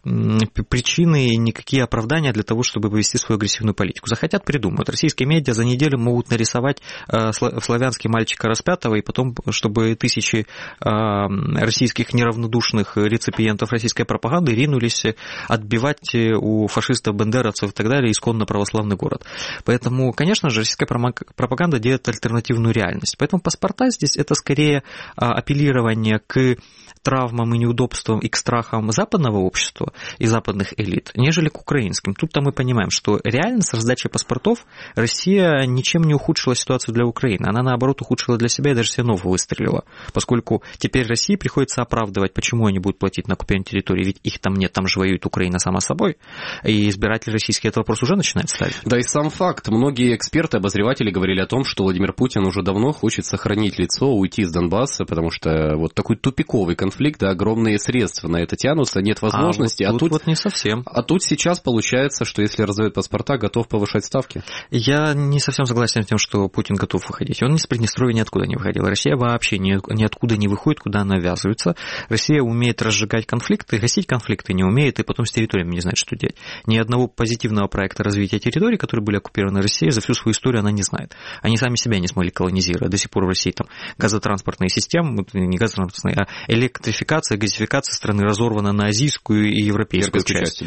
причины, никакие оправдания для того, чтобы повести свою агрессивную политику. Захотят, придумают. Российские медиа за неделю могут нарисовать славянский мальчика распятого, и потом, чтобы тысячи российских неравнодушных реципиентов российской пропаганды ринулись отбивать у фашистов, бандеровцев и так далее исконно православный город. Поэтому, конечно же, российская пропаганда делает альтернативную реальность. Поэтому паспорта здесь это скорее апеллирование к травмам и неудобствам и к страхам западного общества и западных элит, нежели к украинским. Тут-то мы понимаем, что реально с раздачей паспортов Россия ничем не ухудшила ситуацию для Украины. Она, наоборот, ухудшила для себя и даже себе новую выстрелила, поскольку теперь России приходится оправдывать, почему они будут платить на оккупированной территории, ведь их там нет, там же воюет Украина сама собой, и избиратели российские этот вопрос уже начинают ставить. Да и сам факт. Многие эксперты обозреватели говорили о том, что Владимир Путин уже давно хочет сохранить лицо, уйти из Донбасса, потому что вот такой тупиковый конфликт, да, огромные средства на это тянутся, нет возможности. Вот тут не совсем. А тут сейчас получается, что если раздают паспорта, готов повышать ставки. Я не совсем согласен с тем, что Путин готов выходить. Он из Приднестровья ниоткуда не выходил. Россия вообще ниоткуда не выходит, куда она ввязывается. Россия умеет разжигать конфликты, гасить конфликты не умеет, и потом с территориями не знает, что делать. Ни одного позитивного проекта развития территорий, которые были оккупированы Россией, за всю свою историю она не знает. Они сами себя не смогли колонизировать. До сих пор в России там газотранспортные системы, не газотранспортные, а электрификация, газификация страны разорвана на азийскую и европейскую часть.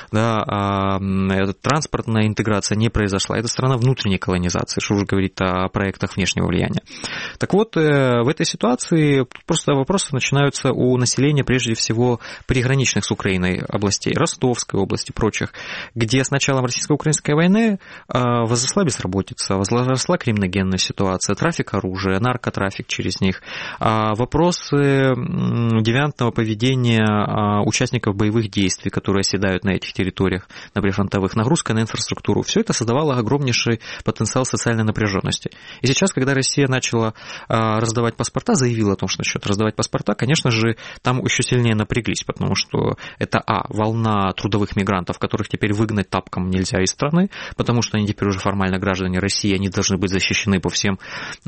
Да, транспортная интеграция не произошла. Это страна внутренней колонизации, что уже говорит о проектах внешнего влияния. Так вот, в этой ситуации просто вопросы начинаются у населения, прежде всего, приграничных с Украиной областей, Ростовской области и прочих, где с началом российско-украинской войны возросла безработица, возросла криминогенная ситуация, трафик оружия, наркотрафик через них, вопросы девиантного поведения участников боевых действий, которые оседают на этих территориях, на прифронтовых, нагрузка на инфраструктуру. Все это создавало огромнейший потенциал социальной напряженности. И сейчас, когда Россия начала раздавать паспорта, заявила о том, что начнет раздавать паспорта, конечно же, там еще сильнее напряглись, потому что это, волна трудовых мигрантов, которых теперь выгнать тапком нельзя из страны, потому что они теперь уже формально граждане России, они должны быть защищены по всем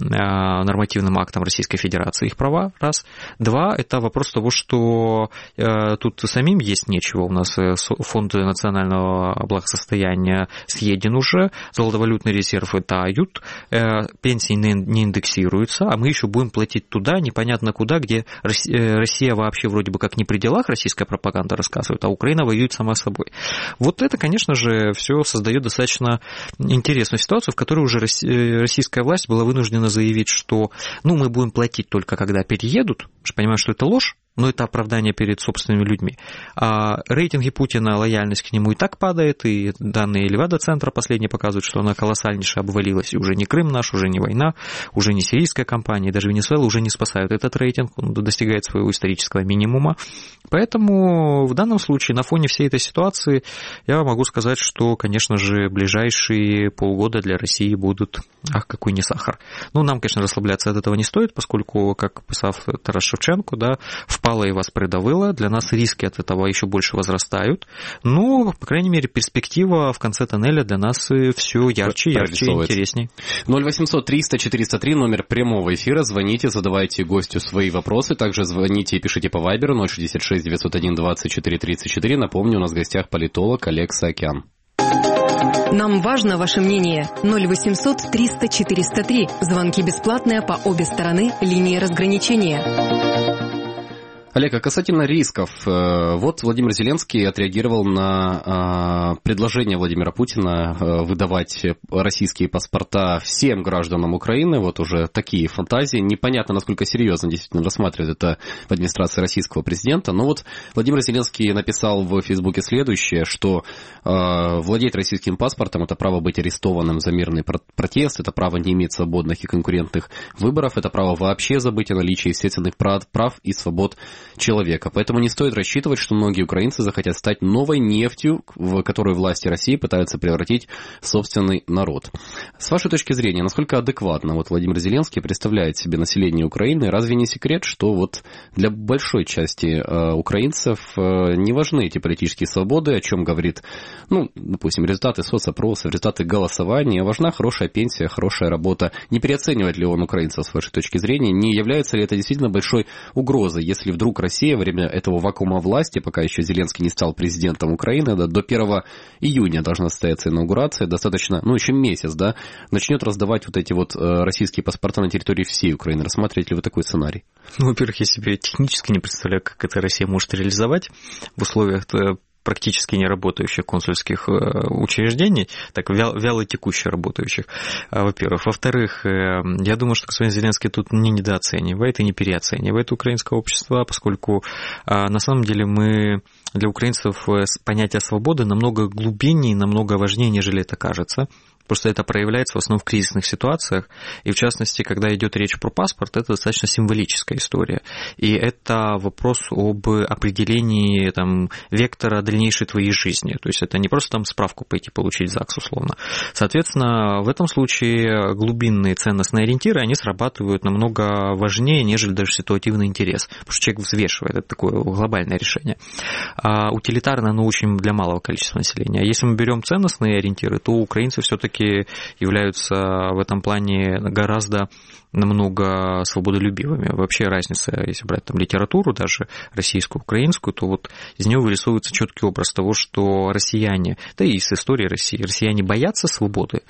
нормативным актам Российской Федерации, их права, раз. Два, это вопрос того, что тут самим есть нечего, у нас фонд национального благосостояния съеден уже, золотовалютный резерв тают, пенсии не индексируются, а мы еще будем платить туда, непонятно куда, где Россия вообще вроде бы как не при делах, российская пропаганда рассказывает, а Украина воюет сама собой. Вот это, конечно же, все создает достаточно интересную ситуацию, в которой уже российская власть была вынуждена заявить, что мы будем платить только когда переедут, понимаю, что это ложь, но это оправдание перед собственными людьми. А рейтинги Путина, лояльность к нему и так падает, и данные Левада-центра последние показывают, что она колоссальнейше обвалилась, и уже не Крым наш, уже не война, уже не сирийская кампания, даже Венесуэла уже не спасают этот рейтинг, он достигает своего исторического минимума. Поэтому в данном случае, на фоне всей этой ситуации, я могу сказать, что, конечно же, ближайшие полгода для России будут, какой не сахар. Нам, конечно, расслабляться от этого не стоит, поскольку, как писал Тарас Шевченко, впало и вас придавило, для нас риски от этого еще больше возрастают, но, по крайней мере, перспектива в конце тоннеля для нас все ярче и интересней. 0800-300-403, номер прямого эфира, звоните, задавайте гостю свои вопросы, также звоните и пишите по Вайберу 066-901-24-34, напомню, у нас в гостях политолог Олег Саакян. Нам важно ваше мнение. 0800-300-403. Звонки бесплатные по обе стороны линии разграничения. Олег, а касательно рисков, вот Владимир Зеленский отреагировал на предложение Владимира Путина выдавать российские паспорта всем гражданам Украины, вот уже такие фантазии, непонятно, насколько серьезно действительно рассматривает это в администрации российского президента, но вот Владимир Зеленский написал в Фейсбуке следующее, что владеть российским паспортом – это право быть арестованным за мирный протест, это право не иметь свободных и конкурентных выборов, это право вообще забыть о наличии естественных прав и свобод человека. Поэтому не стоит рассчитывать, что многие украинцы захотят стать новой нефтью, в которую власти России пытаются превратить собственный народ. С вашей точки зрения, насколько адекватно Владимир Зеленский представляет себе население Украины? Разве не секрет, что для большой части украинцев не важны эти политические свободы, о чем говорит, допустим, результаты соцопроса, результаты голосования, важна хорошая пенсия, хорошая работа. Не переоценивает ли он украинцев с вашей точки зрения? Не является ли это действительно большой угрозой, если вдруг Россия во время этого вакуума власти, пока еще Зеленский не стал президентом Украины, до 1 июня должна состояться инаугурация, достаточно, еще месяц, начнет раздавать эти российские паспорта на территории всей Украины. Рассматриваете ли вы такой сценарий? Во-первых, я себе технически не представляю, как это Россия может реализовать в условиях практически не работающих консульских учреждений, так вяло текуще работающих, во-первых. Во-вторых, я думаю, что господин Зеленский тут не недооценивает и не переоценивает украинское общество, поскольку на самом деле для украинцев понятие свободы намного глубиннее, намного важнее, нежели это кажется. Просто это проявляется в основном в кризисных ситуациях, и в частности, когда идет речь про паспорт, это достаточно символическая история. И это вопрос об определении там, вектора дальнейшей твоей жизни. То есть это не просто там справку пойти получить в ЗАГС условно. Соответственно, в этом случае глубинные ценностные ориентиры, они срабатывают намного важнее, нежели даже ситуативный интерес. Потому что человек взвешивает, это такое глобальное решение. А утилитарно оно очень для малого количества населения. А если мы берем ценностные ориентиры, то украинцы все-таки являются в этом плане гораздо намного свободолюбивыми. Вообще разница, если брать там литературу, даже российскую, украинскую, то вот из нее вырисовывается четкий образ того, что россияне, да и с истории России, россияне боятся свободы,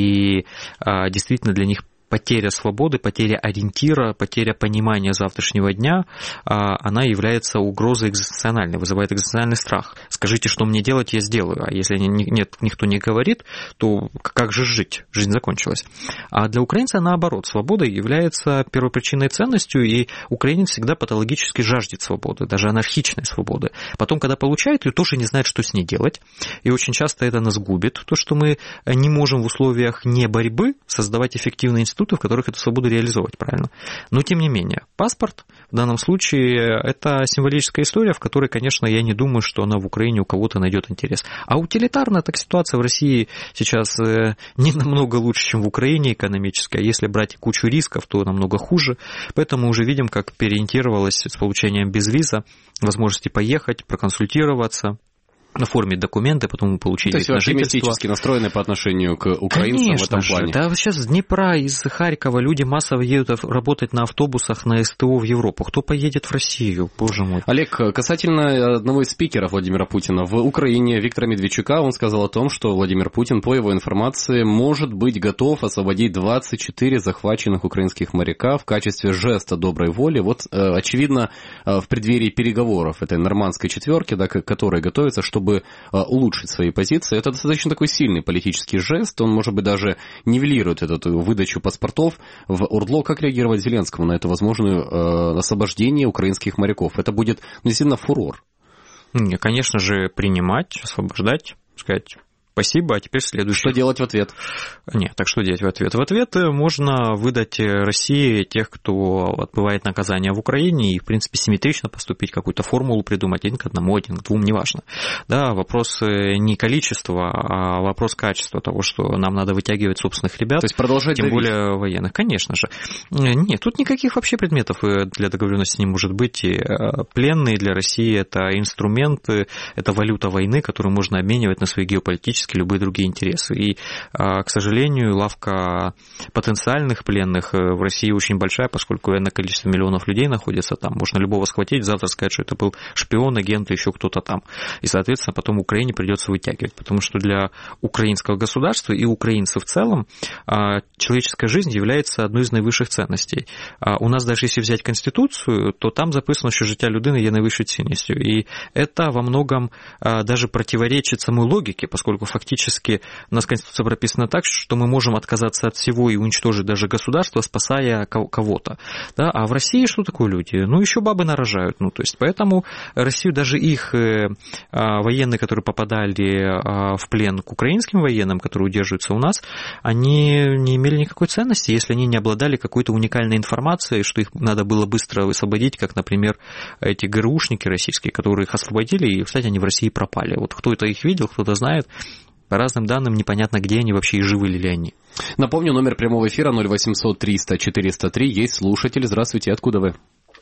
и действительно для них потеря свободы, потеря ориентира, потеря понимания завтрашнего дня, она является угрозой экзистенциальной, вызывает экзистенциальный страх. Скажите, что мне делать, я сделаю. А если нет, никто не говорит, то как же жить? Жизнь закончилась. А для украинца, наоборот, свобода является первопричинной ценностью, и украинец всегда патологически жаждет свободы, даже анархичной свободы. Потом, когда получает ее, тоже не знает, что с ней делать. И очень часто это нас губит, то, что мы не можем в условиях не борьбы создавать эффективные институты, в которых эту свободу реализовать правильно. Но, тем не менее, паспорт в данном случае – это символическая история, в которой, конечно, я не думаю, что она в Украине у кого-то найдет интерес. А утилитарно, так ситуация в России сейчас не намного лучше, чем в Украине экономическая. Если брать кучу рисков, то намного хуже. Поэтому мы уже видим, как переориентировалась с получением безвиза, возможности поехать, проконсультироваться, оформить документы, потом получить вид на жительство. То есть оптимистически настроены по отношению к украинцам, конечно, в этом плане? Да, сейчас с Днепра, из Харькова люди массово едут работать на автобусах, на СТО в Европу. Кто поедет в Россию, боже мой? Олег, касательно одного из спикеров Владимира Путина в Украине, Виктора Медведчука, он сказал о том, что Владимир Путин, по его информации, может быть готов освободить 24 захваченных украинских моряка в качестве жеста доброй воли. Вот, очевидно, в преддверии переговоров этой нормандской четверки, да, которые готовятся, чтобы улучшить свои позиции. Это достаточно такой сильный политический жест. Он, может быть, даже нивелирует эту выдачу паспортов в ОРДЛО. Как реагировать Зеленскому на это возможное освобождение украинских моряков? Это будет действительно фурор. Конечно же, принимать, освобождать, сказать спасибо, а теперь следующее. Что делать в ответ? Нет, так что делать в ответ? В ответ можно выдать России тех, кто отбывает наказание в Украине, и, в принципе, симметрично поступить, какую-то формулу придумать, 1 к 1, 1 к 2, неважно. Да, вопрос не количества, а вопрос качества того, что нам надо вытягивать собственных ребят. То есть продолжать тем давить. Более военных, конечно же. Нет, тут никаких вообще предметов для договоренности не может быть. И пленные для России – это инструменты, это валюта войны, которую можно обменивать на свои геополитические, любые другие интересы. И, к сожалению, лавка потенциальных пленных в России очень большая, поскольку энное количество миллионов людей находится там. Можно любого схватить, завтра сказать, что это был шпион, агент, еще кто-то там. И, соответственно, потом Украине придется вытягивать. Потому что для украинского государства и украинцев в целом человеческая жизнь является одной из наивысших ценностей. У нас даже если взять Конституцию, то там записано, что життя людини є найвищою цінністю. И это во многом даже противоречит самой логике, поскольку фактически у нас Конституция прописана так, что мы можем отказаться от всего и уничтожить даже государство, спасая кого-то. Да? А в России что такое люди? Ну, еще бабы нарожают. Ну, то есть, поэтому Россию, даже их военные, которые попадали в плен к украинским военным, которые удерживаются у нас, они не имели никакой ценности, если они не обладали какой-то уникальной информацией, что их надо было быстро высвободить, как, например, эти ГРУшники российские, которые их освободили, и, кстати, они в России пропали. Вот кто-то их видел, кто-то знает. По разным данным, непонятно, где они вообще и живы ли они. Напомню, номер прямого эфира 0800 300 403. Есть слушатель. Здравствуйте, откуда вы?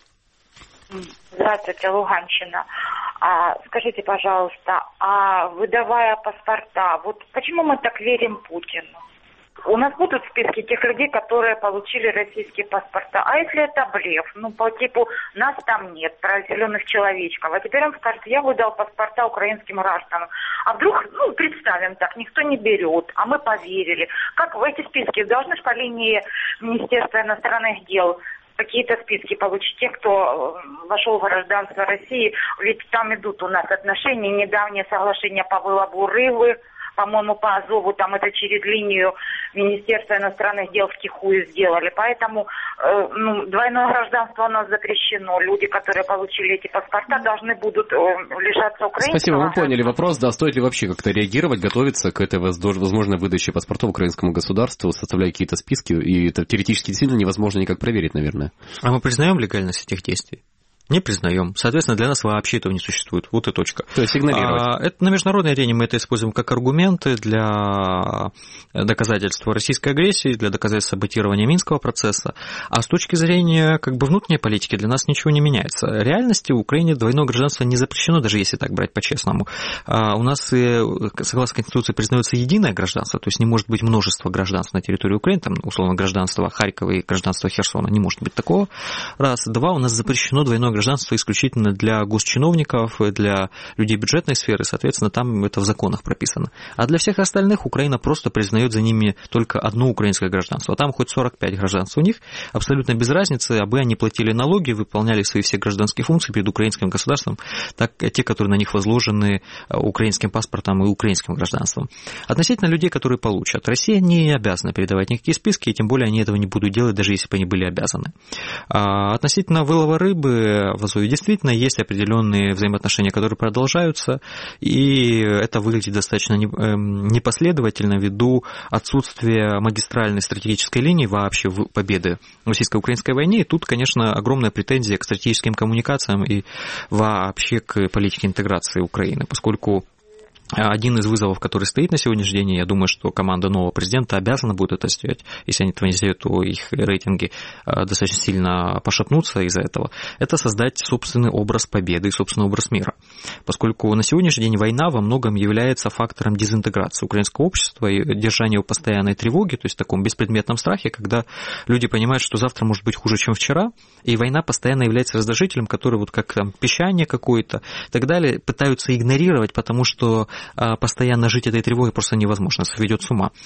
Здравствуйте, Луганщина. Скажите, пожалуйста, выдавая паспорта, вот почему мы так верим Путину? У нас будут списки тех людей, которые получили российские паспорта. А если это блеф? Ну, по типу, нас там нет, про зеленых человечков. А теперь он скажет, я выдал паспорта украинским гражданам. А вдруг, представим так, никто не берет, а мы поверили. Как в эти списки? Должны же по линии Министерства иностранных дел какие-то списки получить тех, кто вошел в гражданство России. Ведь там идут у нас отношения, недавнее соглашение по вылову рыбы, по-моему, по Азову, там это через линию Министерства иностранных дел втихую сделали. Поэтому двойное гражданство у нас запрещено. Люди, которые получили эти паспорта, должны будут лишаться украинского. Спасибо, мы поняли вопрос. Да, стоит ли вообще как-то реагировать, готовиться к этой возможной выдаче паспортов украинскому государству, составляя какие-то списки, и это теоретически действительно невозможно никак проверить, наверное. А мы признаем легальность этих действий? Не признаем. Соответственно, для нас вообще этого не существует. Вот и точка. То есть игнорировать. Это на международной арене мы это используем как аргументы для доказательства российской агрессии, для доказательства саботирования Минского процесса. А с точки зрения внутренней политики для нас ничего не меняется. В реальности в Украине двойное гражданство не запрещено, даже если так брать по-честному. У нас, согласно Конституции, признается единое гражданство, то есть не может быть множество гражданств на территории Украины, там, условно, гражданство Харькова и гражданство Херсона, не может быть такого. Раз. Два, у нас запрещено двойное гражданство исключительно для госчиновников, для людей бюджетной сферы, соответственно, там это в законах прописано. А для всех остальных Украина просто признает за ними только одно украинское гражданство. А там хоть 45 гражданств у них, абсолютно без разницы, абы они платили налоги, выполняли свои все гражданские функции перед украинским государством, так те, которые на них возложены украинским паспортом и украинским гражданством. Относительно людей, которые получат, Россия не обязана передавать никакие списки, и тем более они этого не будут делать, даже если бы они были обязаны. Относительно вылова рыбы в Азове действительно есть определенные взаимоотношения, которые продолжаются, и это выглядит достаточно непоследовательно ввиду отсутствия магистральной стратегической линии вообще в победы в российско-украинской войне. И тут, конечно, огромная претензия к стратегическим коммуникациям и вообще к политике интеграции Украины, поскольку один из вызовов, который стоит на сегодняшний день, и я думаю, что команда нового президента обязана будет это сделать. Если они этого не сделают, то их рейтинги достаточно сильно пошатнутся из-за этого. Это создать собственный образ победы и собственный образ мира. Поскольку на сегодняшний день война во многом является фактором дезинтеграции украинского общества и держания его в постоянной тревоге, то есть в таком беспредметном страхе, когда люди понимают, что завтра может быть хуже, чем вчера, и война постоянно является раздражителем, который как пищание какое-то и так далее пытаются игнорировать, потому что постоянно жить этой тревогой просто невозможно, сведет с ума.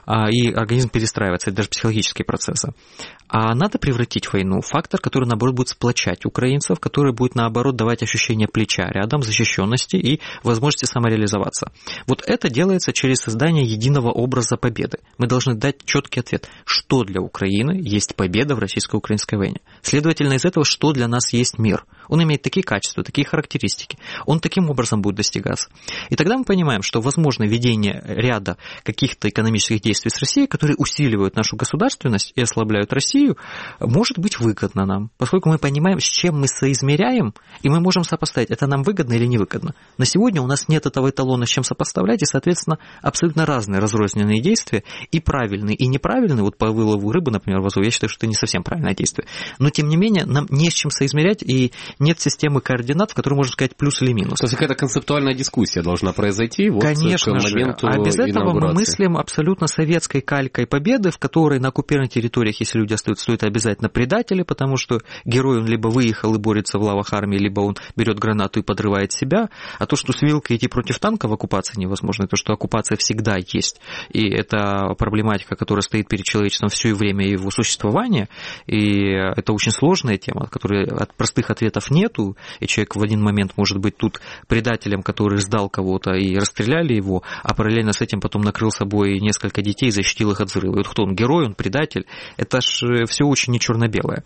И организм перестраивается, это даже психологические процессы. А надо превратить войну в фактор, который, наоборот, будет сплочать украинцев, который будет, наоборот, давать ощущение плеча рядом, защищенности и возможности самореализоваться. Вот это делается через создание единого образа победы. Мы должны дать четкий ответ, что для Украины есть победа в российско-украинской войне. Следовательно, из этого, что для нас есть мир. Он имеет такие качества, такие характеристики. Он таким образом будет достигаться. И тогда мы понимаем, что возможно ведение ряда каких-то экономических действий с Россией, которые усиливают нашу государственность и ослабляют Россию, может быть выгодно нам, поскольку мы понимаем, с чем мы соизмеряем, и мы можем сопоставить, это нам выгодно или невыгодно. На сегодня у нас нет этого эталона, с чем сопоставлять, и, соответственно, абсолютно разные разрозненные действия, и правильные, и неправильные. Вот по вылову рыбы, например, в Азове, я считаю, что это не совсем правильное действие. Но, тем не менее, нам не с чем соизмерять, и нет системы координат, в которой можно сказать плюс или минус. То есть какая-то концептуальная дискуссия должна произойти вот конечно к моменту же. А без этого мы инаугурации. мыслим абсолютно советской калькой победы, в которой на оккупированных территориях, если люди остаются, то это обязательно предатели, потому что герой он либо выехал и борется в лавах армии, либо он берет гранату и подрывает себя. А то, что с вилкой идти против танка в оккупации невозможно, то, что оккупация всегда есть. И это проблематика, которая стоит перед человечеством все время его существования. И это очень сложная тема, от которой простых ответов нету. И человек в один момент может быть тут предателем, который сдал кого-то и расстреляли его, а параллельно с этим потом накрыл собой несколько детей и защитил их от взрыва. И вот кто он, герой, он предатель? Это ж все очень не черно-белое.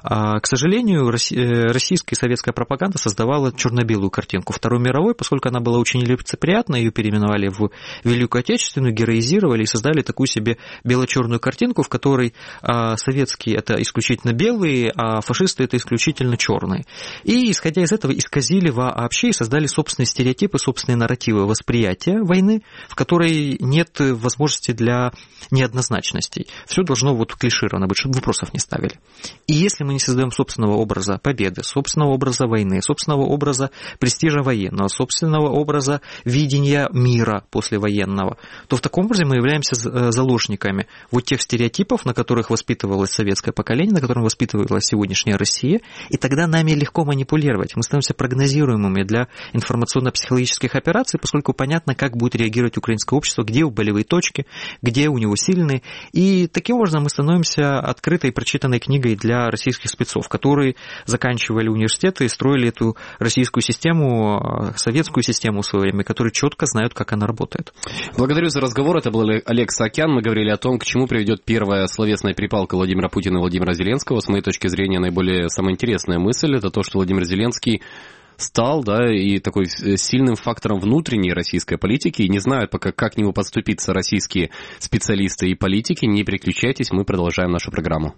К сожалению, российская и советская пропаганда создавала черно-белую картинку Второй мировой, поскольку она была очень нелицеприятна, ее переименовали в Великую Отечественную, героизировали и создали такую себе бело-черную картинку, в которой советские это исключительно белые, а фашисты это исключительно черные. И, исходя из этого, исказили вообще и создали собственные стереотипы, собственные нарративы восприятия войны, в которой нет возможности для неоднозначностей. Все должно клишировано быть, чтобы вопросов не ставили. И если мы не создаем собственного образа победы, собственного образа войны, собственного образа престижа военного, собственного образа видения мира послевоенного, то в таком образе мы являемся заложниками вот тех стереотипов, на которых воспитывалось советское поколение, на котором воспитывалась сегодняшняя Россия, и тогда нами легко манипулировать. Мы становимся прогнозируемыми для информационно-психологических операций, поскольку понятно, как будет реагировать украинское общество, где болевые точки, где у него сильные. И таким образом мы становимся открытой и прочитанной книгой для российских спецов, которые заканчивали университеты и строили эту российскую систему, советскую систему в свое время, которые четко знают, как она работает. Благодарю за разговор. Это был Олег Саакян. Мы говорили о том, к чему приведет первая словесная перепалка Владимира Путина и Владимира Зеленского. С моей точки зрения, наиболее самая интересная мысль – это то, что Владимир Зеленский стал, да, и такой сильным фактором внутренней российской политики, и не знают пока, как к нему подступиться российские специалисты и политики. Не переключайтесь, мы продолжаем нашу программу.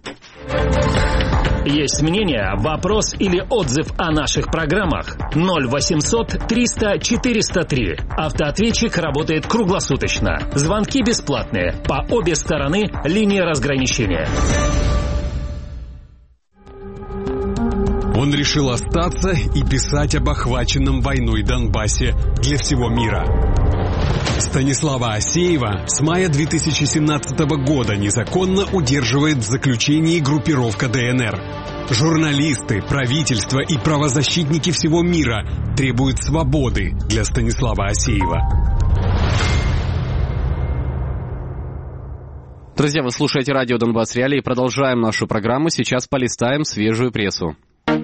Есть мнение, вопрос или отзыв о наших программах? 0800 300 403. Автоответчик работает круглосуточно. Звонки бесплатные. По обе стороны линии разграничения. Он решил остаться и писать об охваченном войной Донбассе для всего мира. Станислава Асеева с мая 2017 года незаконно удерживает в заключении группировка ДНР. Журналисты, правительство и правозащитники всего мира требуют свободы для Станислава Асеева. Друзья, вы слушаете радио «Донбасс Реалии» и продолжаем нашу программу. Сейчас полистаем свежую прессу.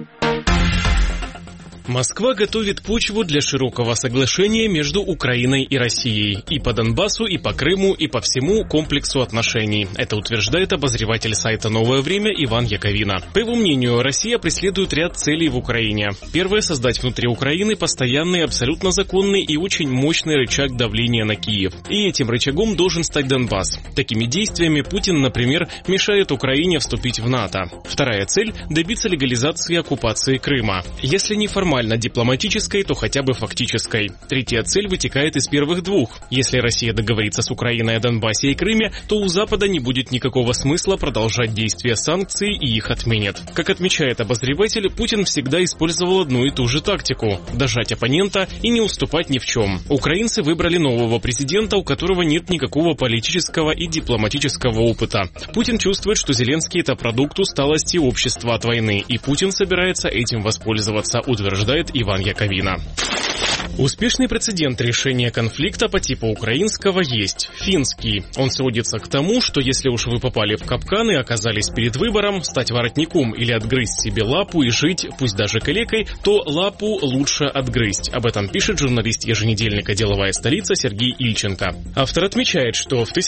Москва готовит почву для широкого соглашения между Украиной и Россией. И по Донбассу, и по Крыму, и по всему комплексу отношений. Это утверждает обозреватель сайта «Новое время» Иван Яковина. По его мнению, Россия преследует ряд целей в Украине. Первое – создать внутри Украины постоянный, абсолютно законный и очень мощный рычаг давления на Киев. И этим рычагом должен стать Донбасс. Такими действиями Путин, например, мешает Украине вступить в НАТО. Вторая цель – добиться легализации оккупации Крыма. Если не формально дипломатической, то хотя бы фактической. Третья цель вытекает из первых двух. Если Россия договорится с Украиной о Донбассе и Крыме, то у Запада не будет никакого смысла продолжать действие санкций и их отменят. Как отмечает обозреватель, Путин всегда использовал одну и ту же тактику – дожать оппонента и не уступать ни в чем. Украинцы выбрали нового президента, у которого нет никакого политического и дипломатического опыта. Путин чувствует, что Зеленский – это продукт усталости общества от войны, и Путин собирается этим воспользоваться, утверждает Иван Яковина. Успешный прецедент решения конфликта по типу украинского есть – финский. Он сводится к тому, что если уж вы попали в капкан и оказались перед выбором стать воротником или отгрызть себе лапу и жить, пусть даже калекой, то лапу лучше отгрызть. Об этом пишет журналист еженедельника «Деловая столица» Сергей Ильченко. Автор отмечает, что в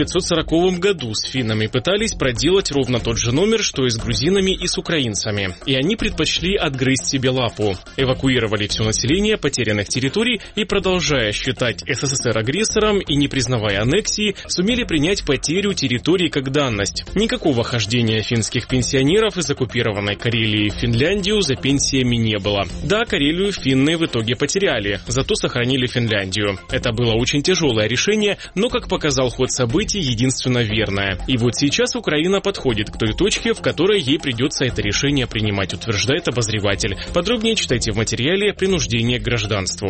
1940 году с финнами пытались проделать ровно тот же номер, что и с грузинами и с украинцами. И они предпочли отгрызть себе лапу. Эвакуировали все население потерянных территорий и, продолжая считать СССР агрессором и не признавая аннексии, сумели принять потерю территорий как данность. Никакого хождения финских пенсионеров из оккупированной Карелии в Финляндию за пенсиями не было. Да, Карелию финны в итоге потеряли, зато сохранили Финляндию. Это было очень тяжелое решение, но, как показал ход событий, единственно верное. И вот сейчас Украина подходит к той точке, в которой ей придется это решение принимать, утверждает обозреватель. Подробнее читайте в материале «Принуждение к гражданству».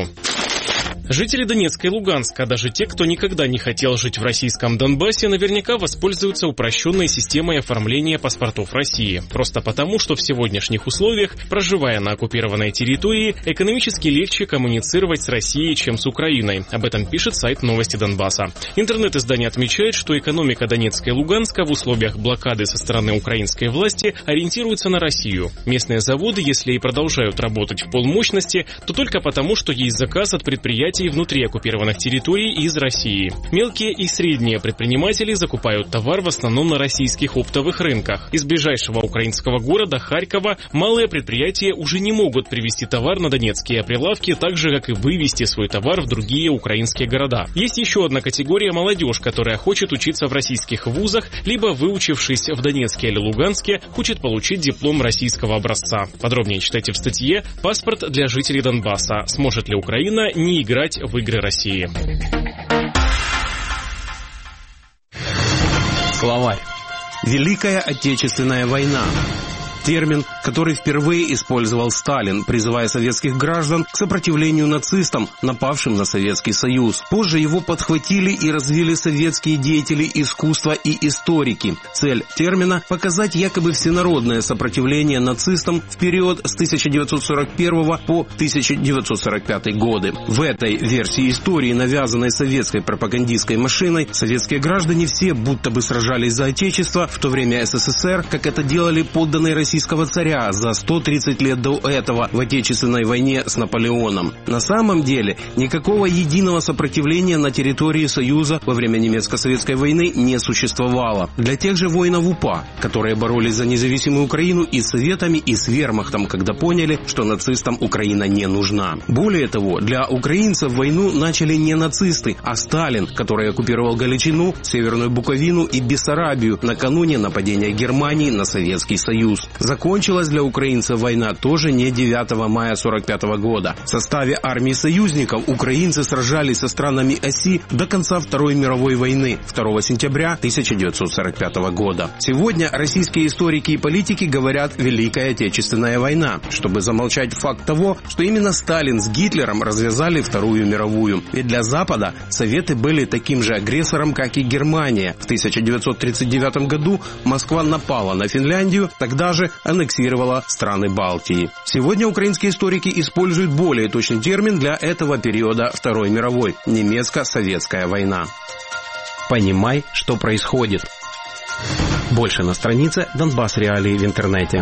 Жители Донецка и Луганска, даже те, кто никогда не хотел жить в российском Донбассе, наверняка воспользуются упрощенной системой оформления паспортов России. Просто потому, что в сегодняшних условиях, проживая на оккупированной территории, экономически легче коммуницировать с Россией, чем с Украиной. Об этом пишет сайт «Новости Донбасса». Интернет-издание отмечает, что экономика Донецка и Луганска в условиях блокады со стороны украинской власти ориентируется на Россию. Местные заводы, если и продолжают работать в полмощности, то только потому, что есть заказ от предприятий внутри оккупированных территорий из России. Мелкие и средние предприниматели закупают товар в основном на российских оптовых рынках. Из ближайшего украинского города Харькова малые предприятия уже не могут привезти товар на донецкие прилавки, так же, как и вывести свой товар в другие украинские города. Есть еще одна категория – молодежь, которая хочет учиться в российских вузах, либо, выучившись в Донецке или Луганске, хочет получить диплом российского образца. Подробнее читайте в статье «Паспорт для жителей Донбасса. Сможет ли Украина не играть в игры России?» Словарь. Великая Отечественная война. термин, который впервые использовал Сталин, призывая советских граждан к сопротивлению нацистам, напавшим на Советский Союз. Позже его подхватили и развили советские деятели искусства и историки. Цель термина – показать якобы всенародное сопротивление нацистам в период с 1941 по 1945 годы. В этой версии истории, навязанной советской пропагандистской машиной, советские граждане все будто бы сражались за Отечество, в то время СССР, как это делали подданные российского царя за 130 лет до этого в Отечественной войне с Наполеоном. На самом деле, никакого единого сопротивления на территории Союза во время немецко-советской войны не существовало. Для тех же воинов УПА, которые боролись за независимую Украину и с Советами, и с Вермахтом, когда поняли, что нацистам Украина не нужна. Более того, для украинцев войну начали не нацисты, а Сталин, который оккупировал Галичину, Северную Буковину и Бессарабию накануне нападения Германии на Советский Союз. Закончилась для украинцев война тоже не 9 мая 1945 года. В составе армии союзников украинцы сражались со странами оси до конца Второй мировой войны 2 сентября 1945 года. Сегодня российские историки и политики говорят «Великая Отечественная война», чтобы замолчать факт того, что именно Сталин с Гитлером развязали Вторую мировую. Ведь для Запада Советы были таким же агрессором, как и Германия. В 1939 году Москва напала на Финляндию, тогда же аннексировала страны Балтии. Сегодня украинские историки используют более точный термин для этого периода Второй мировой – немецко-советская война. Понимай, что происходит. Больше на странице «Донбасс Реалии» в интернете.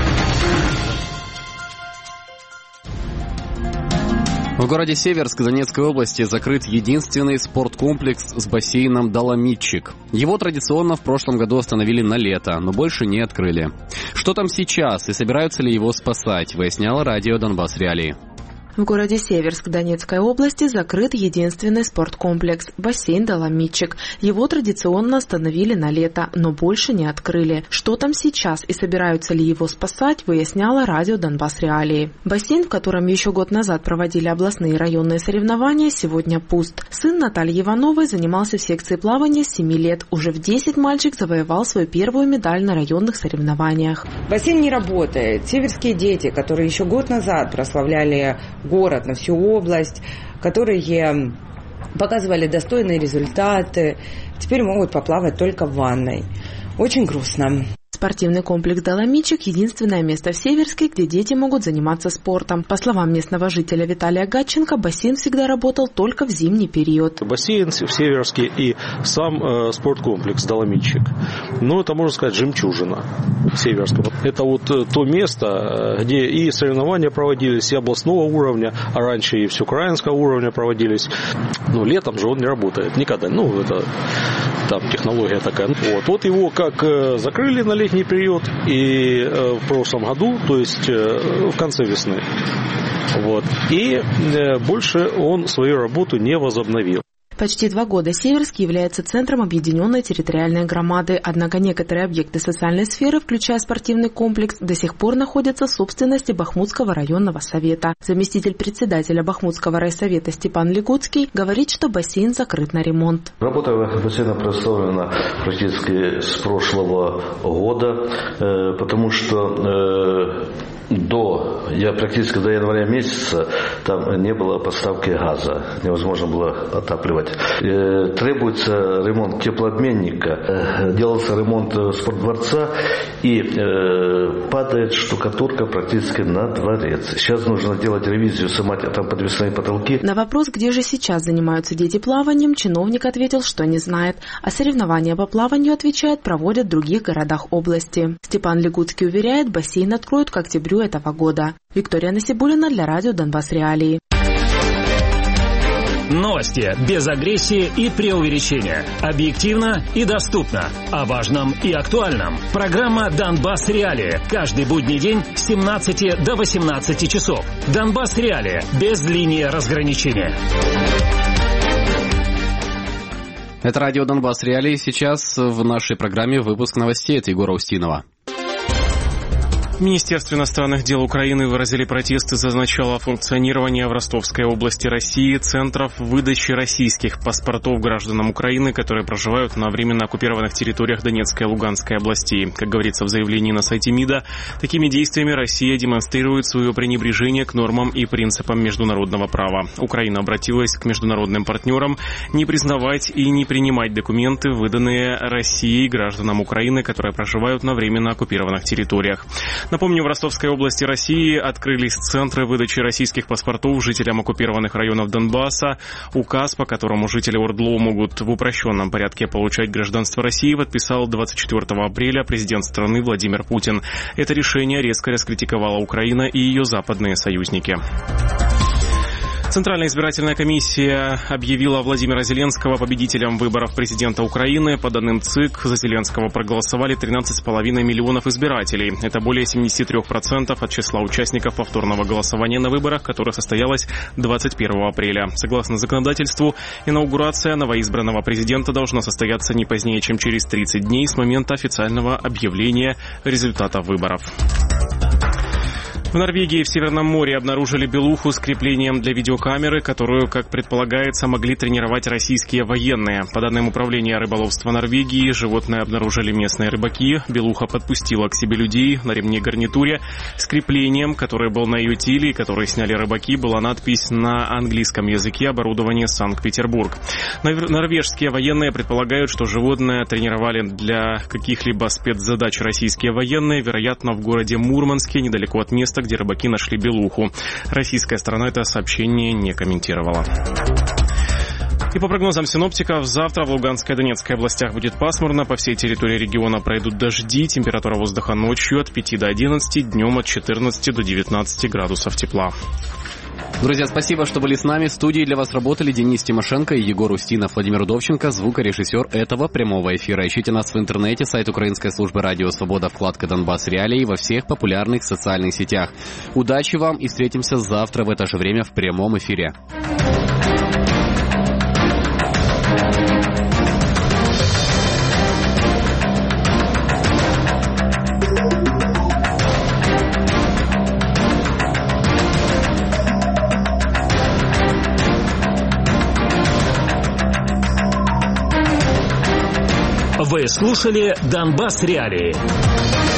В городе Северск Донецкой области закрыт единственный спорткомплекс с бассейном «Доломитчик». Его традиционно в прошлом году остановили на лето, но больше не открыли. Что там сейчас и собираются ли его спасать, выясняло радио «Донбасс Реалии». В городе Северск Донецкой области закрыт единственный спорткомплекс – бассейн «Доломитчик». Его традиционно остановили на лето, но больше не открыли. Что там сейчас и собираются ли его спасать, выясняло радио «Донбасс Реалии». Бассейн, в котором еще год назад проводили областные и районные соревнования, сегодня пуст. Сын Натальи Ивановой занимался в секции плавания с 7 лет. Уже в 10 мальчик завоевал свою первую медаль на районных соревнованиях. Бассейн не работает. Северские дети, которые еще год назад прославляли город на всю область, которые показывали достойные результаты, теперь могут поплавать только в ванной. Очень грустно. Спортивный комплекс «Доломитчик» – единственное место в Северске, где дети могут заниматься спортом. По словам местного жителя Виталия Гатченко, бассейн всегда работал только в зимний период. Бассейн в Северске и сам спорткомплекс «Доломитчик». Ну, это, можно сказать, жемчужина Северска. Это вот то место, где и соревнования проводились, и областного уровня, а раньше и всеукраинского уровня проводились. Но летом же он не работает никогда. Ну, это там технология такая. Вот его как закрыли на летний период и в прошлом году, то есть в конце весны. Вот. И больше он свою работу не возобновил. Почти 2 года Северск является центром объединенной территориальной громады, однако некоторые объекты социальной сферы, включая спортивный комплекс, до сих пор находятся в собственности Бахмутского районного совета. Заместитель председателя Бахмутского райсовета Степан Легуцкий говорит, что бассейн закрыт на ремонт. Работа бассейна проставлена практически с прошлого года, потому что практически до января месяца там не было поставки газа, невозможно было отапливать. Требуется ремонт теплообменника, делался ремонт спортдворца и падает штукатурка практически на дворец. Сейчас нужно делать ревизию, снимать там подвесные потолки. На вопрос, где же сейчас занимаются дети плаванием, чиновник ответил, что не знает. А соревнования по плаванию, отвечает, проводят в других городах области. Степан Легуцкий уверяет, бассейн откроют к октябрю этого года. Виктория Насибуллина для радио «Донбасс Реалии». Новости без агрессии и преувеличения. Объективно и доступно. О важном и актуальном. Программа «Донбасс Реалии». Каждый будний день с 17 до 18 часов. «Донбасс Реалии» без линии разграничения. Это радио «Донбасс Реалии». Сейчас в нашей программе выпуск новостей от Егора Устинова. В Министерстве иностранных дел Украины выразили протест из-за начала функционирования в Ростовской области России центров выдачи российских паспортов гражданам Украины, которые проживают на временно оккупированных территориях Донецкой и Луганской областей. Как говорится в заявлении на сайте МИДа, такими действиями Россия демонстрирует свое пренебрежение к нормам и принципам международного права. Украина обратилась к международным партнерам не признавать и не принимать документы, выданные Россией гражданам Украины, которые проживают на временно оккупированных территориях. Напомню, в Ростовской области России открылись центры выдачи российских паспортов жителям оккупированных районов Донбасса. Указ, по которому жители ОРДЛО могут в упрощенном порядке получать гражданство России, подписал 24 апреля президент страны Владимир Путин. Это решение резко раскритиковала Украина и ее западные союзники. Центральная избирательная комиссия объявила Владимира Зеленского победителем выборов президента Украины. По данным ЦИК, за Зеленского проголосовали 13,5 миллионов избирателей. Это более 73% от числа участников повторного голосования на выборах, которое состоялось 21 апреля. Согласно законодательству, инаугурация новоизбранного президента должна состояться не позднее, чем через 30 дней с момента официального объявления результатов выборов. В Норвегии в Северном море обнаружили белуху с креплением для видеокамеры, которую, как предполагается, могли тренировать российские военные. По данным Управления рыболовства Норвегии, животное обнаружили местные рыбаки. Белуха подпустила к себе людей на ремне-гарнитуре. С креплением, который был на ее теле и который сняли рыбаки, была надпись на английском языке «Оборудование Санкт-Петербург». Норвежские военные предполагают, что животное тренировали для каких-либо спецзадач российские военные, вероятно, в городе Мурманске, недалеко от места, где рыбаки нашли белуху. Российская сторона это сообщение не комментировала. И по прогнозам синоптиков, завтра в Луганской и Донецкой областях будет пасмурно. По всей территории региона пройдут дожди. Температура воздуха ночью от 5 до 11, днем от 14 до 19 градусов тепла. Друзья, спасибо, что были с нами. В студии для вас работали Денис Тимошенко и Егор Устинов. Владимир Удовченко, звукорежиссер этого прямого эфира. Ищите нас в интернете, сайт Украинской службы радио «Свобода», вкладка «Донбасс Реалии» во всех популярных социальных сетях. Удачи вам и встретимся завтра в это же время в прямом эфире. Вы слушали «Донбасс Реалии».